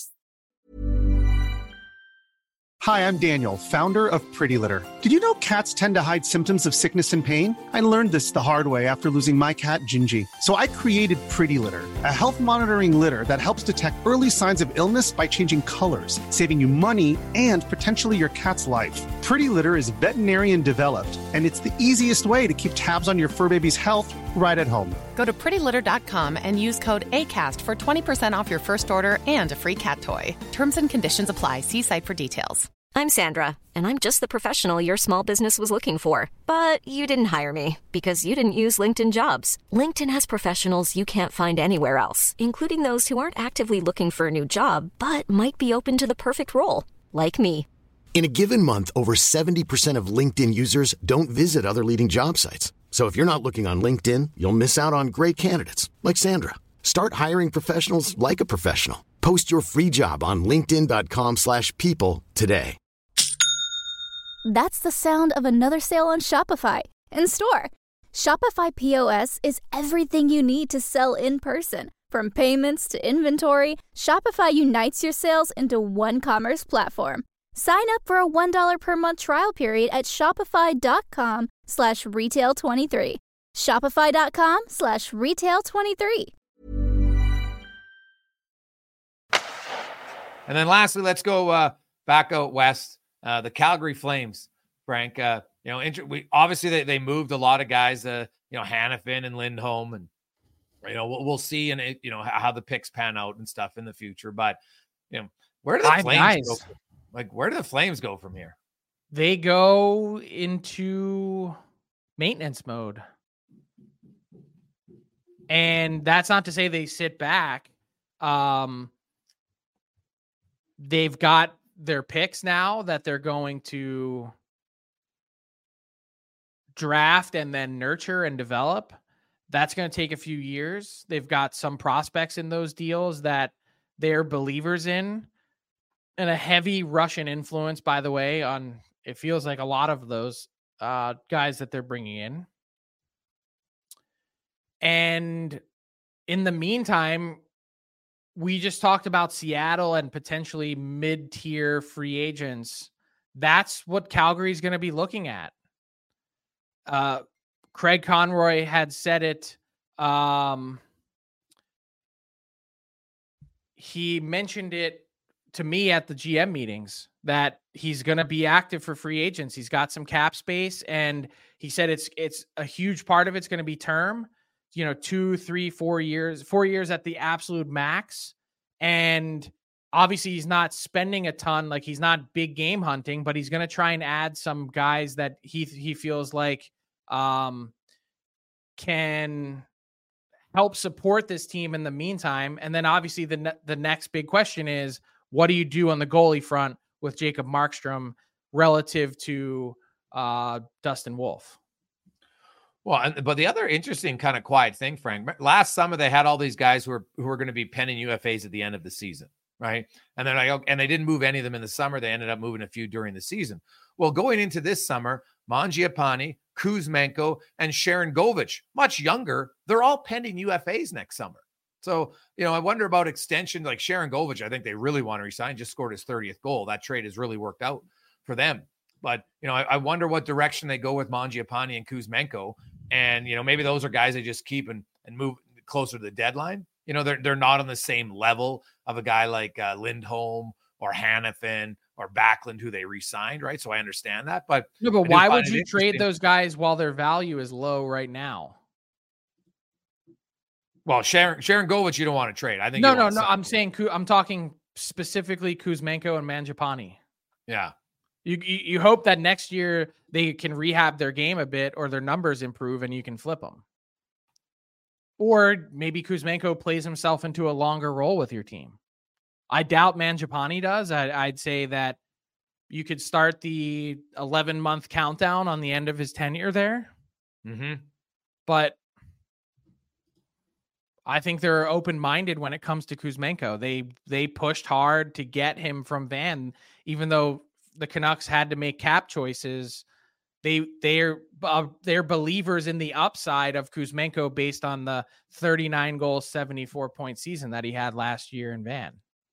Hi, I'm Daniel, founder of Pretty Litter. Did you know cats tend to hide symptoms of sickness and pain? I learned this the hard way after losing my cat, Gingy. So I created Pretty Litter, a health monitoring litter that helps detect early signs of illness by changing colors, saving you money and potentially your cat's life. Pretty Litter is veterinarian developed, and it's the easiest way to keep tabs on your fur baby's health right at home. Go to pretty litter dot com and use code ACAST for twenty percent off your first order and a free cat toy. Terms and conditions apply. See site for details. I'm Sandra, and I'm just the professional your small business was looking for. But you didn't hire me because you didn't use LinkedIn Jobs. LinkedIn has professionals you can't find anywhere else, including those who aren't actively looking for a new job, but might be open to the perfect role, like me. In a given month, over seventy percent of LinkedIn users don't visit other leading job sites. So if you're not looking on LinkedIn, you'll miss out on great candidates like Sandra. Start hiring professionals like a professional. Post your free job on linkedin dot com slash people today. That's the sound of another sale on Shopify in store. Shopify P O S is everything you need to sell in person. From payments to inventory, Shopify unites your sales into one commerce platform. Sign up for a one dollar per month trial period at shopify.com slash retail 23. Shopify.com slash retail 23. And then lastly, let's go uh, back out west. Uh, the Calgary Flames, Frank. Uh, you know, inter- we obviously they, they moved a lot of guys. Uh, you know, Hanifin and Lindholm, and you know we'll, we'll see, and you know how the picks pan out and stuff in the future. But you know, where do the Five Flames guys. go? From, like, where do the Flames go from here? They go into maintenance mode. And that's not to say they sit back. Um, they've got their picks now that they're going to draft and then nurture and develop. That's going to take a few years. They've got some prospects in those deals that they're believers in, and a heavy Russian influence, by the way, on it feels like a lot of those uh, guys that they're bringing in. And in the meantime, we just talked about Seattle and potentially mid-tier free agents. That's what Calgary is going to be looking at. Uh, Craig Conroy had said it. Um, he mentioned it to me at the G M meetings that he's going to be active for free agents. He's got some cap space, and he said it's it's a huge part of it's going to be term. You know, two, three, four years, four years at the absolute max. And obviously he's not spending a ton, like he's not big game hunting, but he's going to try and add some guys that he, he feels like um, can help support this team in the meantime. And then obviously the, ne- the next big question is, what do you do on the goalie front with Jacob Markstrom relative to uh, Dustin Wolf? Well, but the other interesting kind of quiet thing, Frank, last summer they had all these guys who were who were going to be penning U F As at the end of the season, right? And then I and they didn't move any of them in the summer. They ended up moving a few during the season. Well, going into this summer, Mangiapane, Kuzmenko, and Sharon Govich, much younger, they're all pending U F As next summer. So, you know, I wonder about extension, like Sharon Govich. I think they really want to resign, just scored his thirtieth goal. That trade has really worked out for them. But, you know, I, I wonder what direction they go with Mangiapane and Kuzmenko. And, you know, maybe those are guys they just keep and, and move closer to the deadline. You know, they're, they're not on the same level of a guy like uh, Lindholm or Hannafin or Backlund, who they re-signed, right? So I understand that. But, no, but why would you trade those guys while their value is low right now? Well, Sharon, Sharon Govich, you don't want to trade. I think no, no, no. I'm saying I'm talking specifically Kuzmenko and Mangiapane. Yeah. You, you you hope that next year they can rehab their game a bit or their numbers improve and you can flip them. Or maybe Kuzmenko plays himself into a longer role with your team. I doubt Mangiapane does. I, I'd say that you could start the eleven-month countdown on the end of his tenure there. Mm-hmm. But I think they're open-minded when it comes to Kuzmenko. They they pushed hard to get him from Van, even though the Canucks had to make cap choices. They they're uh, they're believers in the upside of Kuzmenko based on the thirty-nine goal, seventy-four point season that he had last year in Van.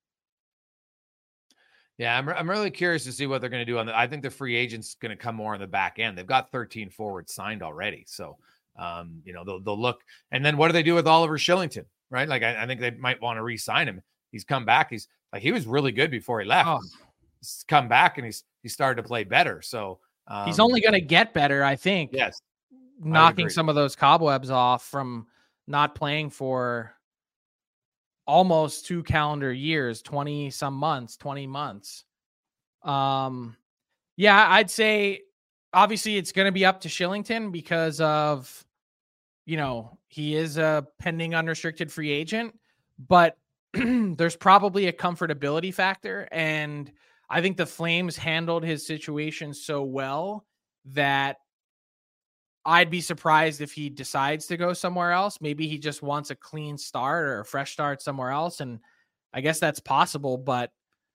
Yeah, I'm I'm really curious to see what they're going to do on the. I think the free agent's going to come more on the back end. They've got thirteen forwards signed already, so. Um, you know, they'll, they'll look, and then what do they do with Oliver Shillington? Right. Like, I, I think they might want to re-sign him. He's come back. He's like, he was really good before he left. Oh. He's come back and he's, he started to play better. So, um, he's only going to get better, I think. Yes. Knocking some of those cobwebs off from not playing for almost two calendar years, twenty some months, twenty months. Um, yeah, I'd say, obviously, it's going to be up to Shillington because of, you know, he is a pending unrestricted free agent, but there's probably a comfortability factor. And I think the Flames handled his situation so well that I'd be surprised if he decides to go somewhere else. Maybe he just wants a clean start or a fresh start somewhere else. And I guess that's possible, but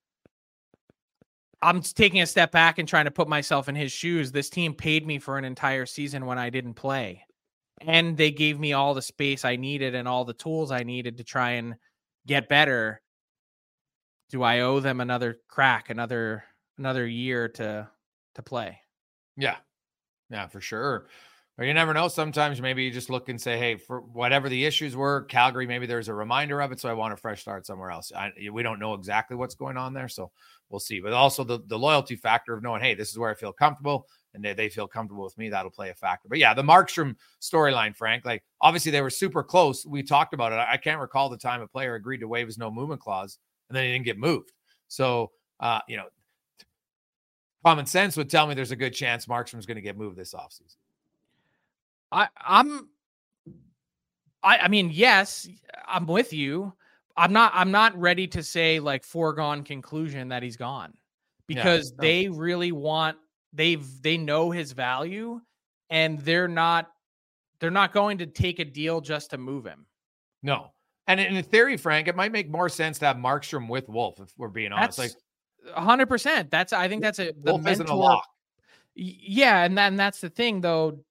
I'm taking a step back and trying to put myself in his shoes. This team paid me for an entire season when I didn't play, and they gave me all the space I needed and all the tools I needed to try and get better. Do I owe them another crack, another, another year to, to play? Yeah. Yeah, for sure. Or you never know. Sometimes maybe you just look and say, hey, for whatever the issues were, Calgary, maybe there's a reminder of it. So I want a fresh start somewhere else. I, we don't know exactly what's going on there. So we'll see. But also the, the loyalty factor of knowing, hey, this is where I feel comfortable and they, they feel comfortable with me. That'll play a factor. But yeah, the Markstrom storyline, Frank, like obviously they were super close. We talked about it. I can't recall the time a player agreed to waive his no movement clause and then he didn't get moved. So, uh, you know, common sense would tell me there's a good chance Markstrom's going to get moved this offseason. I, I'm, I, I mean, yes, I'm with you. I'm not, I'm not ready to say like foregone conclusion that he's gone because yeah, they really want, they've, they know his value and they're not, they're not going to take a deal just to move him. No. And in theory, Frank, it might make more sense to have Markstrom with Wolf, if we're being honest. That's like a hundred percent. That's, I think that's a, the Wolf mentor, isn't a lock. Yeah. And then that's the thing though.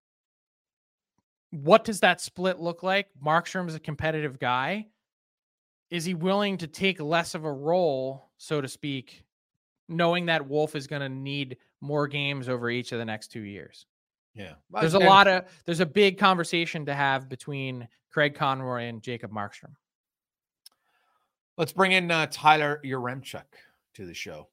What does that split look like? Markstrom is a competitive guy. Is he willing to take less of a role, so to speak, knowing that Wolf is going to need more games over each of the next two years? Yeah. There's a lot of, there's a big conversation to have between Craig Conroy and Jacob Markstrom. Let's bring in uh, Tyler Yaremchuk to the show.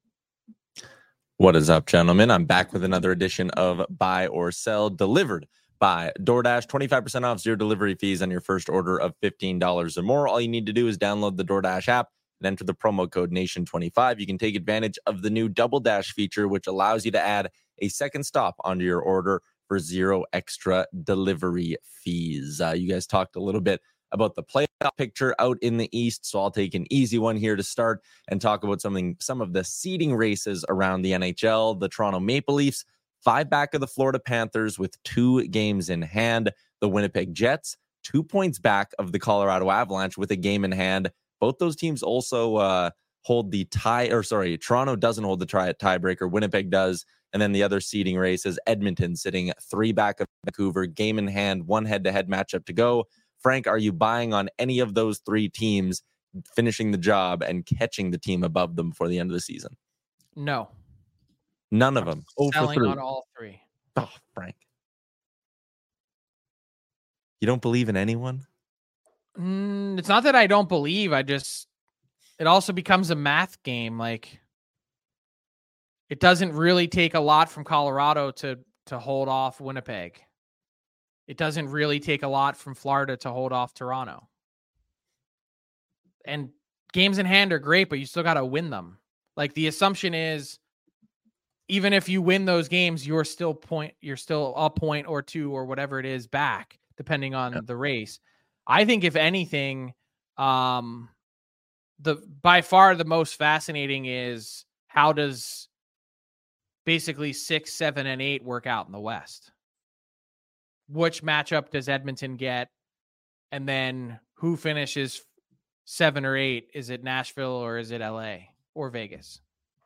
What is up, gentlemen? I'm back with another edition of Buy or Sell, delivered by DoorDash. Twenty-five percent off, zero delivery fees on your first order of fifteen dollars or more. All you need to do is download the DoorDash app and enter the promo code nation twenty-five. You can take advantage of the new Double Dash feature, which allows you to add a second stop onto your order for zero extra delivery fees. Uh, you guys talked a little bit about the playoff picture out in the East, so I'll take an easy one here to start and talk about something, some of the seeding races around the N H L. The Toronto Maple Leafs, five back of the Florida Panthers with two games in hand. The Winnipeg Jets, two points back of the Colorado Avalanche with a game in hand. Both those teams also uh, hold the tie, or sorry, Toronto doesn't hold the tie tiebreaker. Winnipeg does. And then the other seeding race is Edmonton sitting three back of Vancouver, game in hand, one head-to-head matchup to go. Frank, are you buying on any of those three teams finishing the job and catching the team above them before the end of the season? No. None of I'm them. Oh, for selling three. on all three. Oh, Frank. You don't believe in anyone? Mm, it's not that I don't believe. I just, it also becomes a math game. Like, it doesn't really take a lot from Colorado to to hold off Winnipeg. It doesn't really take a lot from Florida to hold off Toronto. And games in hand are great, but you still got to win them. Like, the assumption is, even if you win those games, you're still point, you're still a point or two or whatever it is back, depending on Yep. the race. I think if anything, um, the by far the most fascinating is how does basically six, seven, and eight work out in the West? Which matchup does Edmonton get? And then who finishes seven or eight? Is it Nashville or is it L A or Vegas?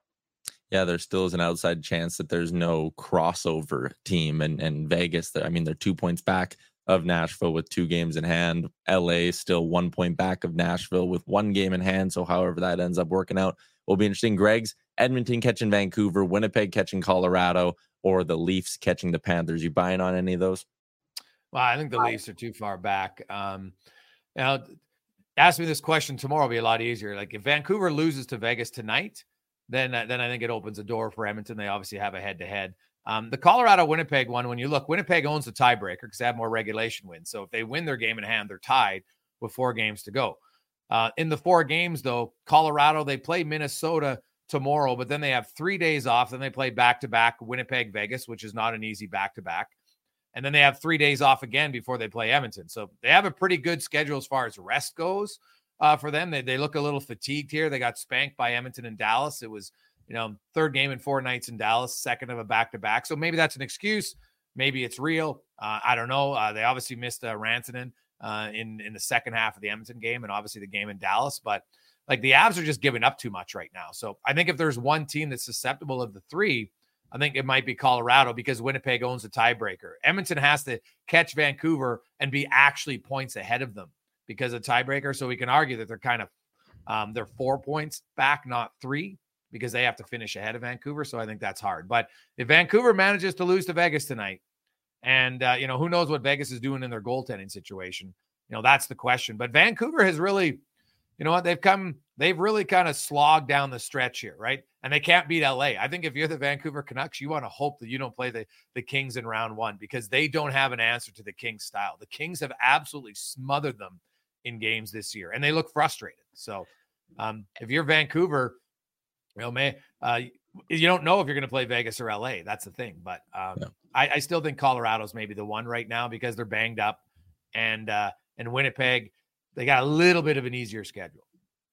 Yeah, there still is an outside chance that there's no crossover team. And, and Vegas, I mean, they're two points back of Nashville with two games in hand. L A still one point back of Nashville with one game in hand. So however that ends up working out will be interesting. Greg's Edmonton catching Vancouver, Winnipeg catching Colorado, or the Leafs catching the Panthers. You buying on any of those? Well, I think the Leafs are too far back. Um, now, ask me this question tomorrow will be a lot easier. Like, if Vancouver loses to Vegas tonight, then then I think it opens a door for Edmonton. They obviously have a head-to-head. Um, the Colorado-Winnipeg one, when you look, Winnipeg owns the tiebreaker because they have more regulation wins. So if they win their game in hand, they're tied with four games to go. Uh, in the four games, though, Colorado, they play Minnesota tomorrow, but then they have three days off. Then they play back-to-back Winnipeg-Vegas, which is not an easy back-to-back. And then they have three days off again before they play Edmonton. So they have a pretty good schedule as far as rest goes uh, for them. They, they look a little fatigued here. They got spanked by Edmonton and Dallas. It was, you know, third game in four nights in Dallas, second of a back-to-back. So maybe that's an excuse. Maybe it's real. Uh, I don't know. Uh, they obviously missed uh, Rantanen uh, in, in the second half of the Edmonton game and obviously the game in Dallas. But, like, the Avs are just giving up too much right now. So I think if there's one team that's susceptible of the three, I think it might be Colorado because Winnipeg owns the tiebreaker. Edmonton has to catch Vancouver and be actually points ahead of them because of tiebreaker. So we can argue that they're kind of um, they're four points back, not three, because they have to finish ahead of Vancouver. So I think that's hard. But if Vancouver manages to lose to Vegas tonight, and uh, you know, who knows what Vegas is doing in their goaltending situation, you know, that's the question. But Vancouver has really, you know what, they've come, they've really kind of slogged down the stretch here, right? And they can't beat L A. I think if you're the Vancouver Canucks, you want to hope that you don't play the, the Kings in round one because they don't have an answer to the Kings style. The Kings have absolutely smothered them in games this year, and they look frustrated. So um, if you're Vancouver, you know, may, uh, you don't know if you're going to play Vegas or L A. That's the thing. But um, yeah. I, I still think Colorado's maybe the one right now because they're banged up, and uh, and Winnipeg, they got a little bit of an easier schedule.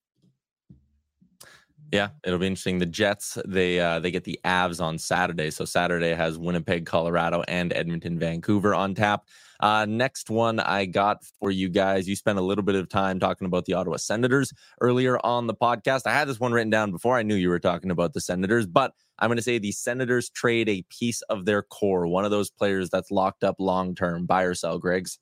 Yeah, it'll be interesting. The Jets, they uh, they get the Avs on Saturday. So Saturday has Winnipeg, Colorado, and Edmonton, Vancouver on tap. Uh, next one I got for you guys. You spent a little bit of time talking about the Ottawa Senators earlier on the podcast. I had this one written down before I knew you were talking about the Senators, but I'm going to say the Senators trade a piece of their core, one of those players that's locked up long-term. Buy or sell, Greg's?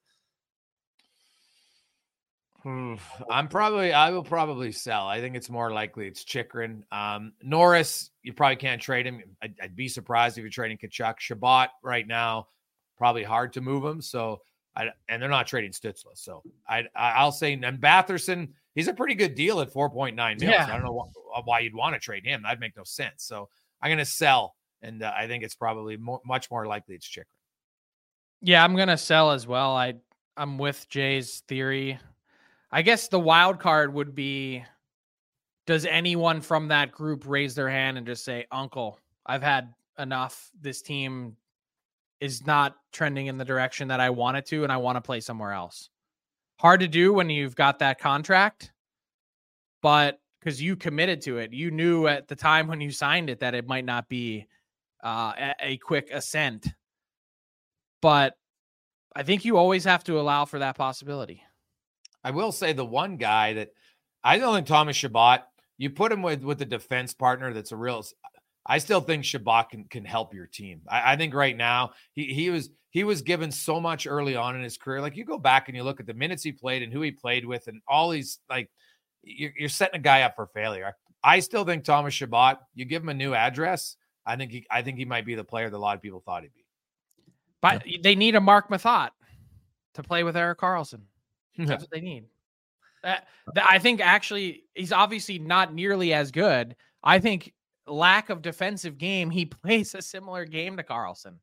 I'm probably, I will probably sell. I think it's more likely it's Chychrun. Um, Norris, you probably can't trade him. I'd, I'd be surprised if you're trading Tkachuk. Shabbat right now, probably hard to move him. So, I, and they're not trading Stützle. So I, I'll say, and Batherson, he's a pretty good deal at four point nine mils. Yeah. I don't know why, why you'd want to trade him. That'd make no sense. So I'm going to sell. And uh, I think it's probably more, much more likely it's Chychrun. Yeah, I'm going to sell as well. I, I'm with Jay's theory. I guess the wild card would be, does anyone from that group raise their hand and just say, Uncle, I've had enough. This team is not trending in the direction that I want it to, and I want to play somewhere else. Hard to do when you've got that contract, but because you committed to it, you knew at the time when you signed it that it might not be uh, a, a quick ascent. But I think you always have to allow for that possibility. I will say the one guy that I don't think Thomas Chabot, you put him with, with the defense partner that's a real, I still think Chabot can, can help your team. I, I think right now he he was he was given so much early on in his career. Like, you go back and you look at the minutes he played and who he played with and all these, like, you're, you're setting a guy up for failure. I still think Thomas Chabot, you give him a new address, I think he I think he might be the player that a lot of people thought he'd be. But they need a Mark Mathot to play with Erik Karlsson. That's what they need. That, that, I think actually he's obviously not nearly as good. I think lack of defensive game, he plays a similar game to Karlsson.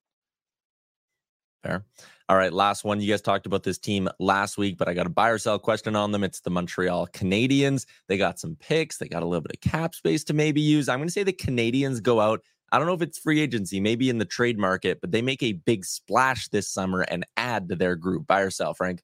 Fair. All right, last one. You guys talked about this team last week, but I got a buy or sell question on them. It's the Montreal Canadiens. They got some picks. They got a little bit of cap space to maybe use. I'm going to say the Canadiens go out. I don't know if it's free agency, maybe in the trade market, but they make a big splash this summer and add to their group. Buy or sell, Frank?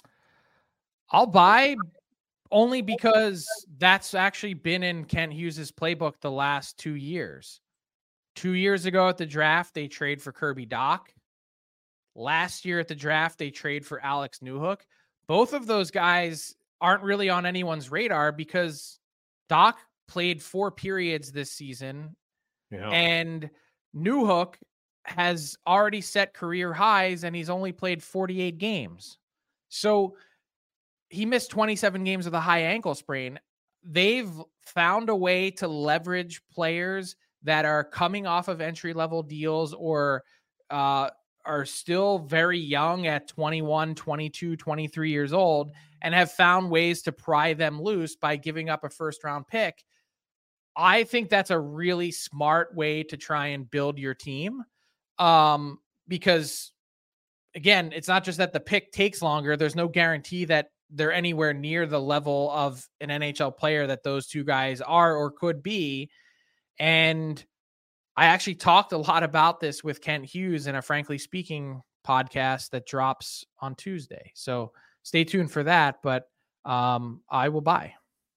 I'll buy, only because that's actually been in Kent Hughes' playbook the last two years. Two years ago at the draft, they trade for Kirby Dach. Last year at the draft, they trade for Alex Newhook. Both of those guys aren't really on anyone's radar because Dach played four periods this season, yeah. and Newhook has already set career highs, and he's only played forty-eight games. So he missed twenty-seven games with a high ankle sprain. They've found a way to leverage players that are coming off of entry-level deals or uh, are still very young at twenty-one, twenty-two, twenty-three years old, and have found ways to pry them loose by giving up a first-round pick. I think that's a really smart way to try and build your team um, because, again, it's not just that the pick takes longer. There's no guarantee that they're anywhere near the level of an N H L player that those two guys are or could be. And I actually talked a lot about this with Kent Hughes in a Frankly Speaking podcast that drops on Tuesday. So stay tuned for that, but um, I will buy.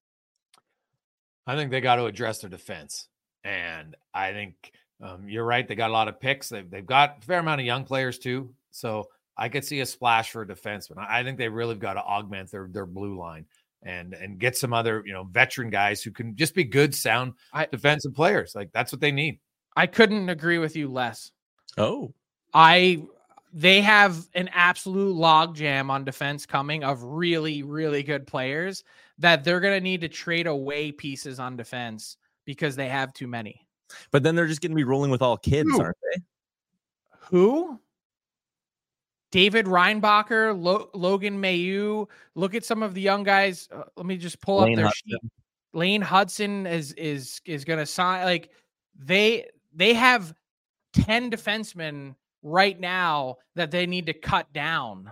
I think they got to address their defense. And I think um, you're right. They got a lot of picks. They've, they've got a fair amount of young players too. So I could see a splash for a defenseman. I think they really got to augment their, their blue line and, and get some other, you know, veteran guys who can just be good, sound I, defensive players. Like, that's what they need. I couldn't agree with you less. Oh, I, they have an absolute logjam on defense coming of really, really good players that they're going to need to trade away pieces on defense because they have too many. But then they're just going to be rolling with all kids, Who? aren't they? Who? David Reinbacher, Lo- Logan Mailloux. Look at some of the young guys. Uh, let me just pull Lane up their Hudson. sheet. Lane Hudson is is is going to sign. Like they they have ten defensemen right now that they need to cut down.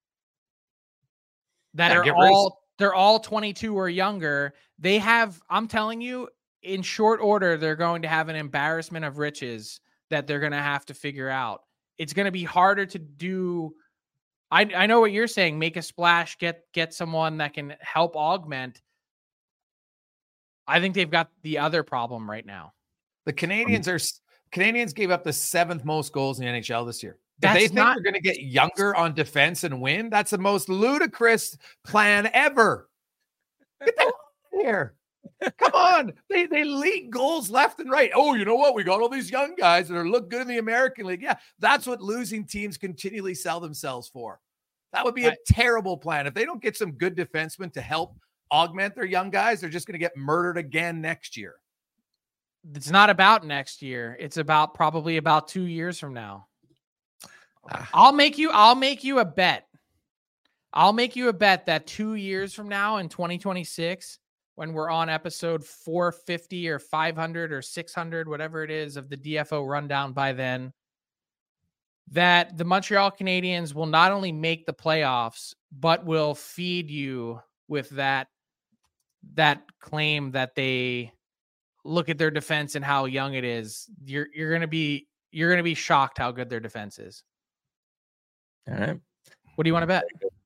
That yeah, are all race. They're all twenty-two or younger. They have. I'm telling you, in short order, they're going to have an embarrassment of riches that they're going to have to figure out. It's going to be harder to do. I, I know what you're saying. Make a splash, get get someone that can help augment. I think they've got the other problem right now. The Canadians are Canadians gave up the seventh most goals in the N H L this year. If That's they think not, they're going to get younger on defense and win, that's the most ludicrous plan ever. Get that out of here. Come on. They they leak goals left and right. Oh, you know what? We got all these young guys that are look good in the American League. Yeah, that's what losing teams continually sell themselves for. That would be a terrible plan. If they don't get some good defensemen to help augment their young guys, they're just going to get murdered again next year. It's not about next year. It's about probably about two years from now. I'll make you, I'll make you a bet. I'll make you a bet that two years from now in twenty twenty-six, when we're on episode four fifty or five hundred or six hundred, whatever it is of the D F O rundown by then, that the Montreal Canadiens will not only make the playoffs, but will feed you with that, that claim that they look at their defense and how young it is. You're, you're going to be, you're going to be shocked how good their defense is. All right. What do you want to bet?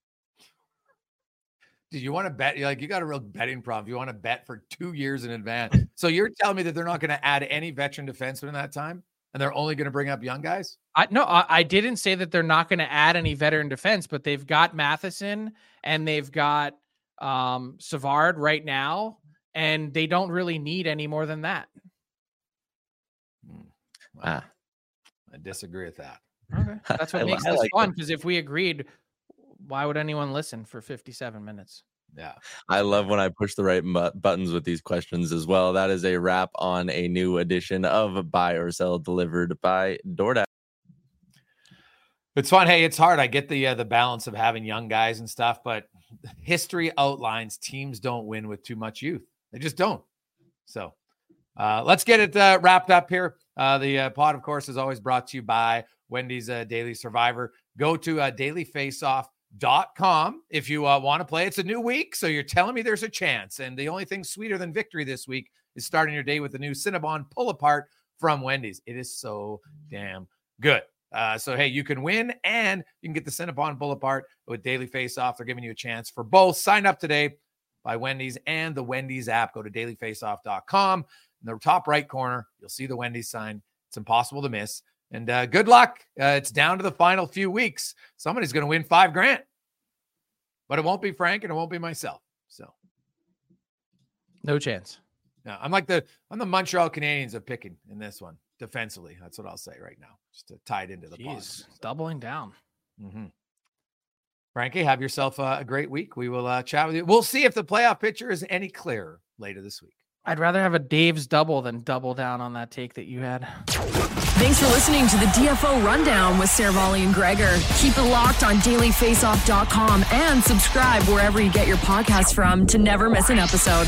Do you want to bet? Like, you got a real betting problem. You want to bet for two years in advance. So you're telling me that they're not going to add any veteran defensemen in that time, and they're only going to bring up young guys? I no, I, I didn't say that they're not going to add any veteran defense, but they've got Matheson and they've got um, Savard right now, and they don't really need any more than that. Wow. Ah. I disagree with that. Okay. That's what makes this like fun, because if we agreed, why would anyone listen for fifty-seven minutes? Yeah. I love when I push the right bu- buttons with these questions as well. That is a wrap on a new edition of Buy or Sell, delivered by DoorDash. It's fun. Hey, it's hard. I get the uh, the balance of having young guys and stuff, but history outlines teams don't win with too much youth. They just don't. So uh, let's get it uh, wrapped up here. Uh, the uh, pod, of course, is always brought to you by Wendy's uh, Daily Survivor. Go to uh, daily face off dot com if you uh, want to play. It's a new week, so you're telling me there's a chance. And the only thing sweeter than victory this week is starting your day with the new Cinnabon Pull Apart from Wendy's. It is so damn good. Uh, so, hey, you can win, and you can get the Cinnabon Pull Apart with Daily Face Off. They're giving you a chance for both. Sign up today by Wendy's and the Wendy's app. Go to daily face off dot com. In the top right corner, you'll see the Wendy's sign. It's impossible to miss. And uh, good luck. Uh, it's down to the final few weeks. Somebody's going to win five grand. But it won't be Frank, and it won't be myself. So, no chance. No, I'm like the I'm the Montreal Canadiens of picking in this one defensively. That's what I'll say right now, just to tie it into the Jeez, doubling down. Mm-hmm. Frankie, have yourself uh, a great week. We will uh, chat with you. We'll see if the playoff picture is any clearer later this week. I'd rather have a Dave's double than double down on that take that you had. Thanks for listening to the D F O Rundown with Saravalli and Gregor. Keep it locked on daily face off dot com and subscribe wherever you get your podcasts from to never miss an episode.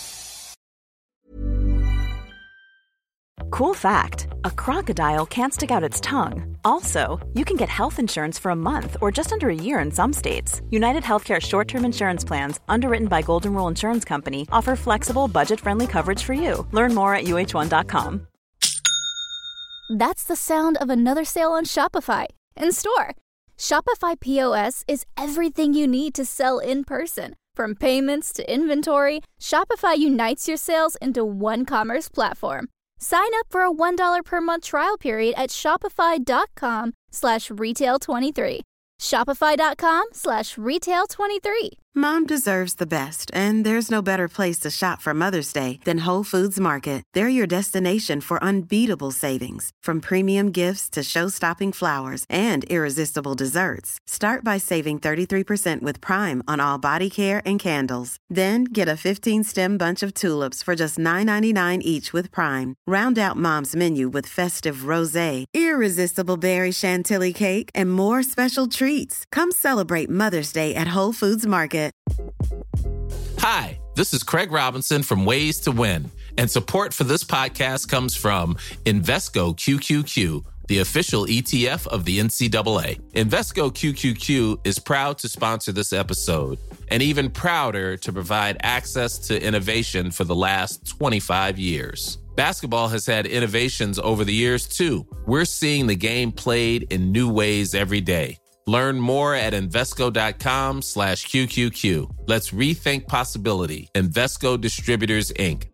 Cool fact, a crocodile can't stick out its tongue. Also, you can get health insurance for a month or just under a year in some states. United Healthcare short-term insurance plans, underwritten by Golden Rule Insurance Company, offer flexible, budget-friendly coverage for you. Learn more at U H one dot com. That's the sound of another sale on Shopify in store. Shopify P O S is everything you need to sell in person. From payments to inventory, Shopify unites your sales into one commerce platform. Sign up for a one dollar per month trial period at shopify.com slash retail 23. Shopify.com slash retail 23. Mom deserves the best, and there's no better place to shop for Mother's Day than Whole Foods Market. They're your destination for unbeatable savings, from premium gifts to show-stopping flowers and irresistible desserts. Start by saving thirty-three percent with Prime on all body care and candles. Then get a fifteen-stem bunch of tulips for just nine ninety-nine each with Prime. Round out Mom's menu with festive rosé, irresistible berry chantilly cake, and more special treats. Come celebrate Mother's Day at Whole Foods Market. Hi, this is Craig Robinson from Ways to Win, and support for this podcast comes from Invesco Q Q Q, the official E T F of the N C double A. Invesco Q Q Q is proud to sponsor this episode, and even prouder to provide access to innovation for the last twenty-five years. Basketball has had innovations over the years, too. We're seeing the game played in new ways every day. Learn more at Invesco.com slash QQQ. Let's rethink possibility. Invesco Distributors, Incorporated.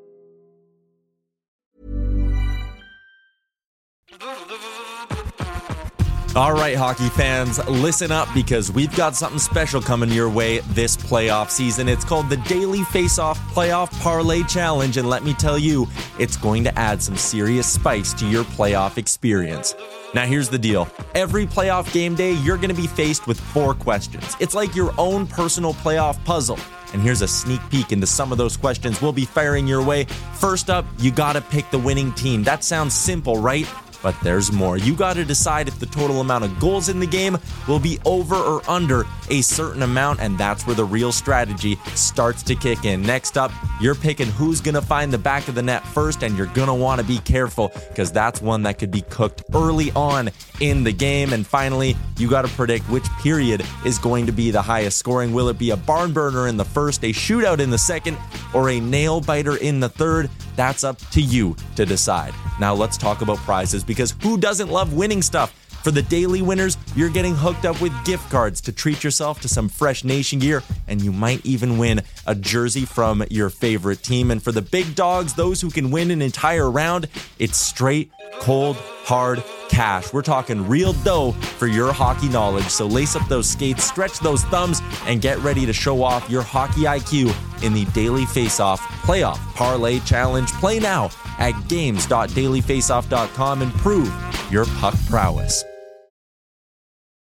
All right, hockey fans, listen up, because we've got something special coming your way this playoff season. It's called the Daily Face-Off Playoff Parlay Challenge, and let me tell you, it's going to add some serious spice to your playoff experience. Now, here's the deal. Every playoff game day, you're going to be faced with four questions. It's like your own personal playoff puzzle. And here's a sneak peek into some of those questions we'll be firing your way. First up, you got to pick the winning team. That sounds simple, right? But there's more. You got to decide if the total amount of goals in the game will be over or under a certain amount, and that's where the real strategy starts to kick in. Next up, you're picking who's going to find the back of the net first, and you're going to want to be careful, because that's one that could be cooked early on in the game. And finally, you got to predict which period is going to be the highest scoring. Will it be a barn burner in the first, a shootout in the second, or a nail biter in the third? That's up to you to decide. Now let's talk about prizes, because who doesn't love winning stuff? For the daily winners, you're getting hooked up with gift cards to treat yourself to some fresh Nation gear, and you might even win a jersey from your favorite team. And for the big dogs, those who can win an entire round, it's straight, cold, hard cash. We're talking real dough for your hockey knowledge. So lace up those skates, stretch those thumbs, and get ready to show off your hockey I Q in the Daily Faceoff Playoff Parlay Challenge. Play now at games dot daily face off dot com and prove your puck prowess.